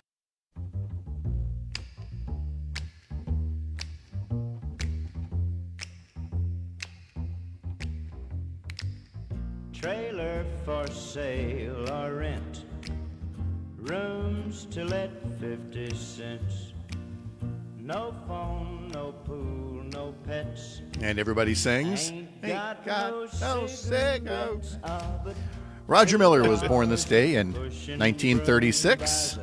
Trailer for sale or rent, rooms to let fifty cents. No phone, no pool, no pets. And everybody sings. Ain't got, Ain't got no, no cigarettes. Roger Miller was born this day in nineteen thirty-six.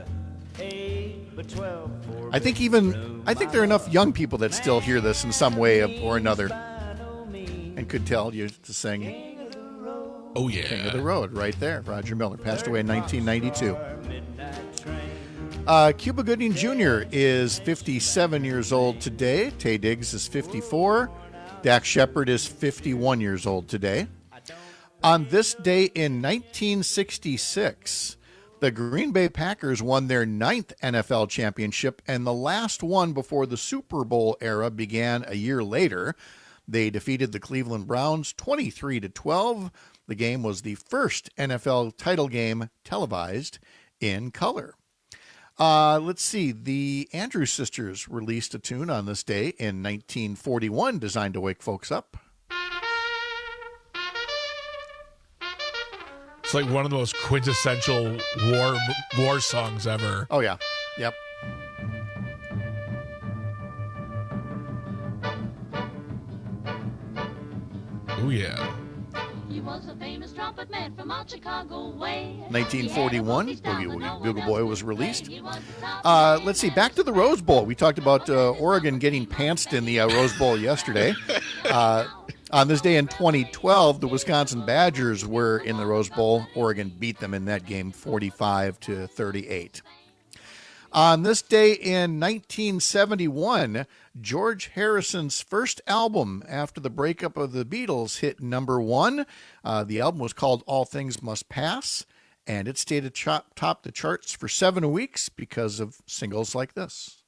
I think even I think there are enough young people that still hear this in some way or another and could tell you to sing. Oh, yeah. King of the Road, right there. Roger Miller passed away in nineteen ninety-two. Uh, Cuba Gooding Junior is fifty-seven years old today. Taye Diggs is fifty-four. Dax Shepard is fifty-one years old today. On this day in nineteen sixty-six, the Green Bay Packers won their ninth N F L championship and the last one before the Super Bowl era began a year later. They defeated the Cleveland Browns twenty-three to twelve. The game was the first N F L title game televised in color. Uh, let's see. The Andrews Sisters released a tune on this day in nineteen forty-one designed to wake folks up. It's like one of the most quintessential war war songs ever. Oh, yeah. Yep. Oh, yeah. He was a famous trumpet man from out Chicago way. nineteen forty-one, Boogie Woogie Bugle Boy was released. Uh, let's see, back to the Rose Bowl. We talked about uh, Oregon getting pantsed in the uh, Rose Bowl yesterday. Uh, on this day in twenty twelve, the Wisconsin Badgers were in the Rose Bowl. Oregon beat them in that game forty-five to thirty-eight. On this day in nineteen seventy-one, George Harrison's first album after the breakup of the Beatles hit number one. Uh, the album was called All Things Must Pass, and it stayed atop top the charts for seven weeks because of singles like this.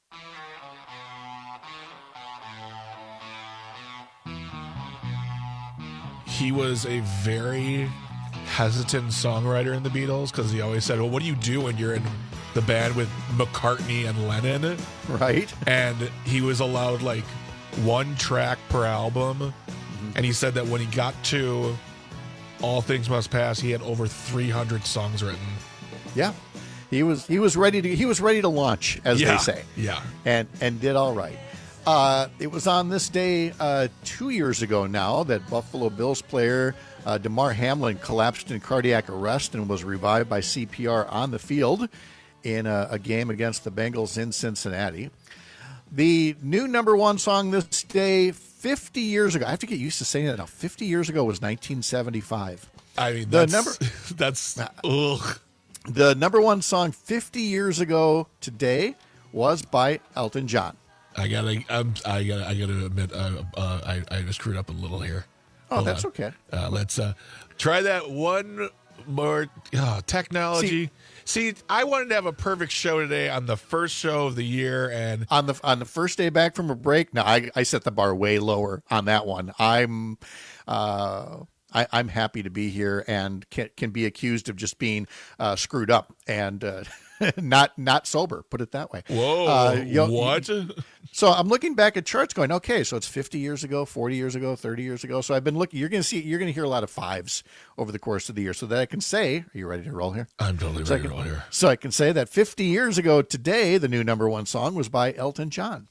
He was a very hesitant songwriter in the Beatles because he always said, well, what do you do when you're in the band with McCartney and Lennon? Right. And he was allowed like one track per album. Mm-hmm. And he said that when he got to All Things Must Pass, he had over three hundred songs written. Yeah. He was he was ready to he was ready to launch, as yeah. they say. Yeah. And and did all right. Uh, it was on this day uh, two years ago now that Buffalo Bills player uh, Damar Hamlin collapsed in cardiac arrest and was revived by C P R on the field in a, a game against the Bengals in Cincinnati. The new number one song this day, fifty years ago. I have to get used to saying that now. fifty years ago was nineteen seventy-five. I mean, the that's, number that's ugh. The number one song fifty years ago today was by Elton John. I gotta, I'm, I gotta, I gotta admit, uh, uh, I, I screwed up a little here. Oh, Hold that's on. okay. Uh, let's uh, try that one more. Oh, technology. See, See, I wanted to have a perfect show today on the first show of the year, and on the on the first day back from a break. No, I, I set the bar way lower on that one. I'm, uh, I, I'm happy to be here and can can be accused of just being uh, screwed up and uh, not not sober. Put it that way. Whoa! Uh, you know, what? So I'm looking back at charts, going, okay, so it's fifty years ago, forty years ago, thirty years ago. So I've been looking. You're going to see. You're going to hear a lot of fives over the course of the year, so that I can say, are you ready to roll here? I'm totally so ready can, to roll here. So I can say that fifty years ago today, the new number one song was by Elton John.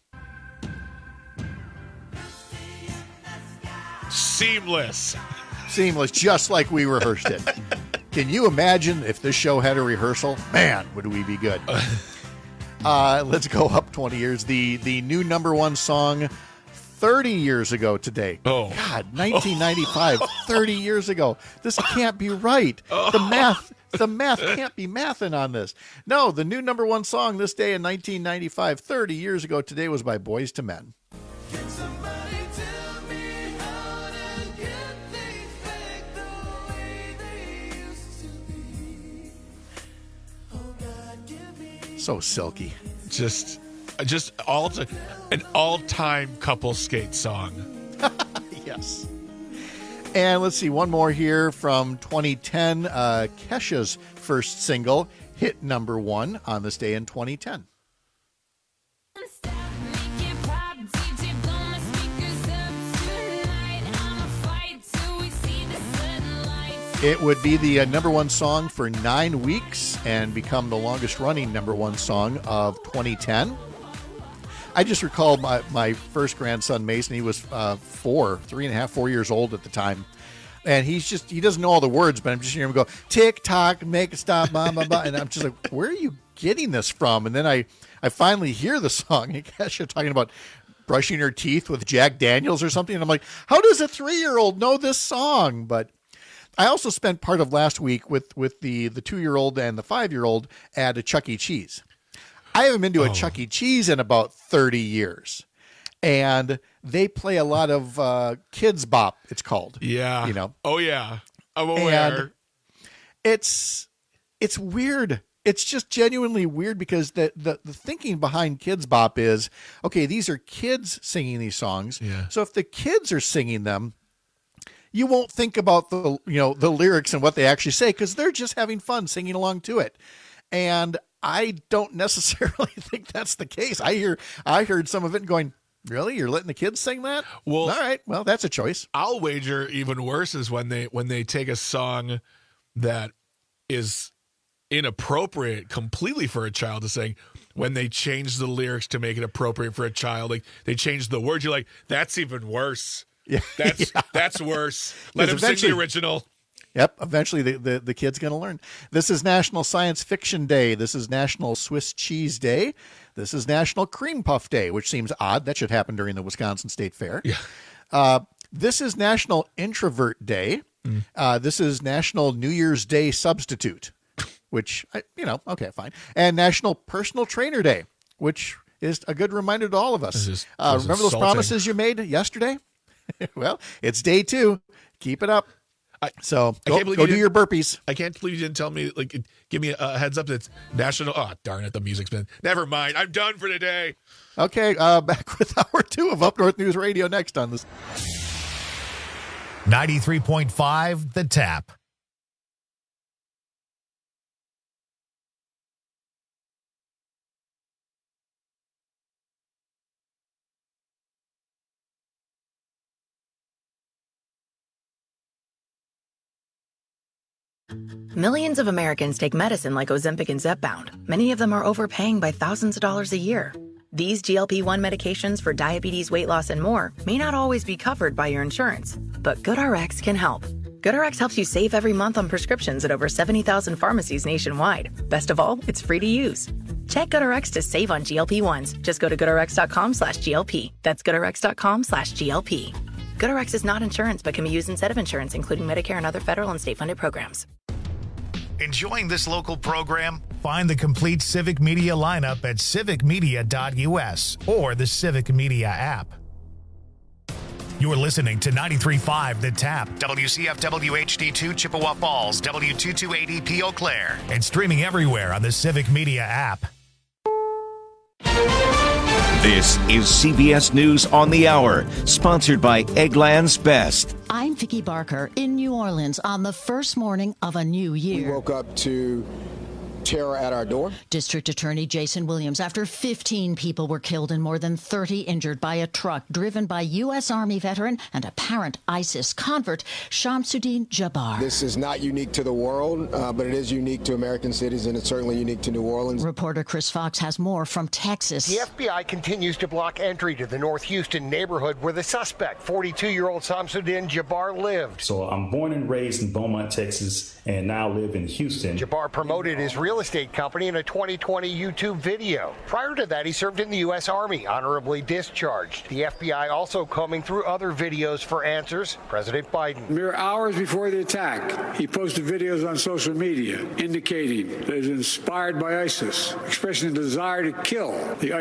Seamless. Seamless, just like we rehearsed it. Can you imagine if this show had a rehearsal? Man, would we be good. Uh, let's go up twenty years. The the new number one song thirty years ago today. Oh. God, nineteen ninety-five, thirty years ago. This can't be right. The math the math can't be mathing on this. No, the new number one song this day in nineteen ninety-five, thirty years ago today was by Boyz two Men. So silky. Just just all to, an all-time couple skate song. Yes. And let's see, one more here from twenty ten. Uh, Kesha's first single hit number one on this day in twenty ten. It would be the uh, number one song for nine weeks and become the longest running number one song of twenty ten. I just recall my, my first grandson, Mason. He was uh, four, three and a half, four years old at the time. And he's just, he doesn't know all the words, but I'm just hearing him go, tick tock, make it stop, blah, blah, blah. And I'm just like, where are you getting this from? And then I, I finally hear the song. And Kesha talking about brushing her teeth with Jack Daniels or something. And I'm like, how does a three-year-old know this song? But I also spent part of last week with, with the, the two-year-old and the five-year-old at a Chuck E. Cheese. I haven't been to a oh. Chuck E. Cheese in about thirty years. And they play a lot of uh, Kids Bop, it's called. Yeah. You know? Oh, yeah. I'm aware. And it's it's weird. It's just genuinely weird because the, the, the thinking behind Kids Bop is, okay, these are kids singing these songs. Yeah. So if the kids are singing them, you won't think about the you know the lyrics and what they actually say because they're just having fun singing along to it. And I don't necessarily think that's the case. I hear I heard some of it going, really? You're letting the kids sing that? Well, all right. Well, that's a choice. I'll wager even worse is when they when they take a song that is inappropriate completely for a child to sing, when they change the lyrics to make it appropriate for a child. Like they change the words. You're like, that's even worse. Yeah, that's yeah. that's worse. Let him sing the original. Yep. Eventually, the, the, the kid's going to learn. This is National Science Fiction Day. This is National Swiss Cheese Day. This is National Cream Puff Day, which seems odd. That should happen during the Wisconsin State Fair. Yeah. Uh, this is National Introvert Day. Mm. Uh, this is National New Year's Day Substitute, which, I, you know, okay, fine. And National Personal Trainer Day, which is a good reminder to all of us. Is, uh, remember those insulting. promises you made yesterday? Well, it's day two. Keep it up. I, so I go, can't believe go you do didn't- your burpees. I can't believe you didn't tell me, like, give me a, a heads up that's national. Oh, darn it. The music's been. Never mind. I'm done for today. Okay. Uh, back with hour two of Up North News Radio next on this. ninety-three point five The Tap. Millions of Americans take medicine like Ozempic and Zepbound. Many of them are overpaying by thousands of dollars a year. These G L P one medications for diabetes, weight loss, and more may not always be covered by your insurance, but GoodRx can help. GoodRx helps you save every month on prescriptions at over seventy thousand pharmacies nationwide. Best of all, it's free to use. Check GoodRx to save on G L P ones. Just go to goodrx.com slash GLP. That's goodrx.com slash GLP. GoodRx is not insurance but can be used instead of insurance, including Medicare and other federal and state-funded programs. Enjoying this local program? Find the complete Civic Media lineup at civic media dot U S or the Civic Media app. You're listening to ninety-three point five The Tap, W C F W H D two Chippewa Falls, W two two eight E P Eau Claire, and streaming everywhere on the Civic Media app. This is C B S News on the Hour, sponsored by Eggland's Best. I'm Vicki Barker in New Orleans on the first morning of a new year. We woke up to terror at our door. District Attorney Jason Williams, after fifteen people were killed and more than thirty injured by a truck driven by U S. Army veteran and apparent ISIS convert, Shamsuddin Jabbar. This is not unique to the world, uh, but it is unique to American cities, and it's certainly unique to New Orleans. Reporter Chris Fox has more from Texas. The F B I continues to block entry to the North Houston neighborhood where the suspect, forty-two-year-old Shamsuddin Jabbar, lived. So I'm born and raised in Beaumont, Texas, and now live in Houston. Jabbar promoted his real estate company in a twenty twenty YouTube video. Prior to that, he served in the U S. Army, honorably discharged. The F B I also combing through other videos for answers. President Biden. Mere hours before the attack, he posted videos on social media indicating that he is inspired by ISIS, expressing a desire to kill the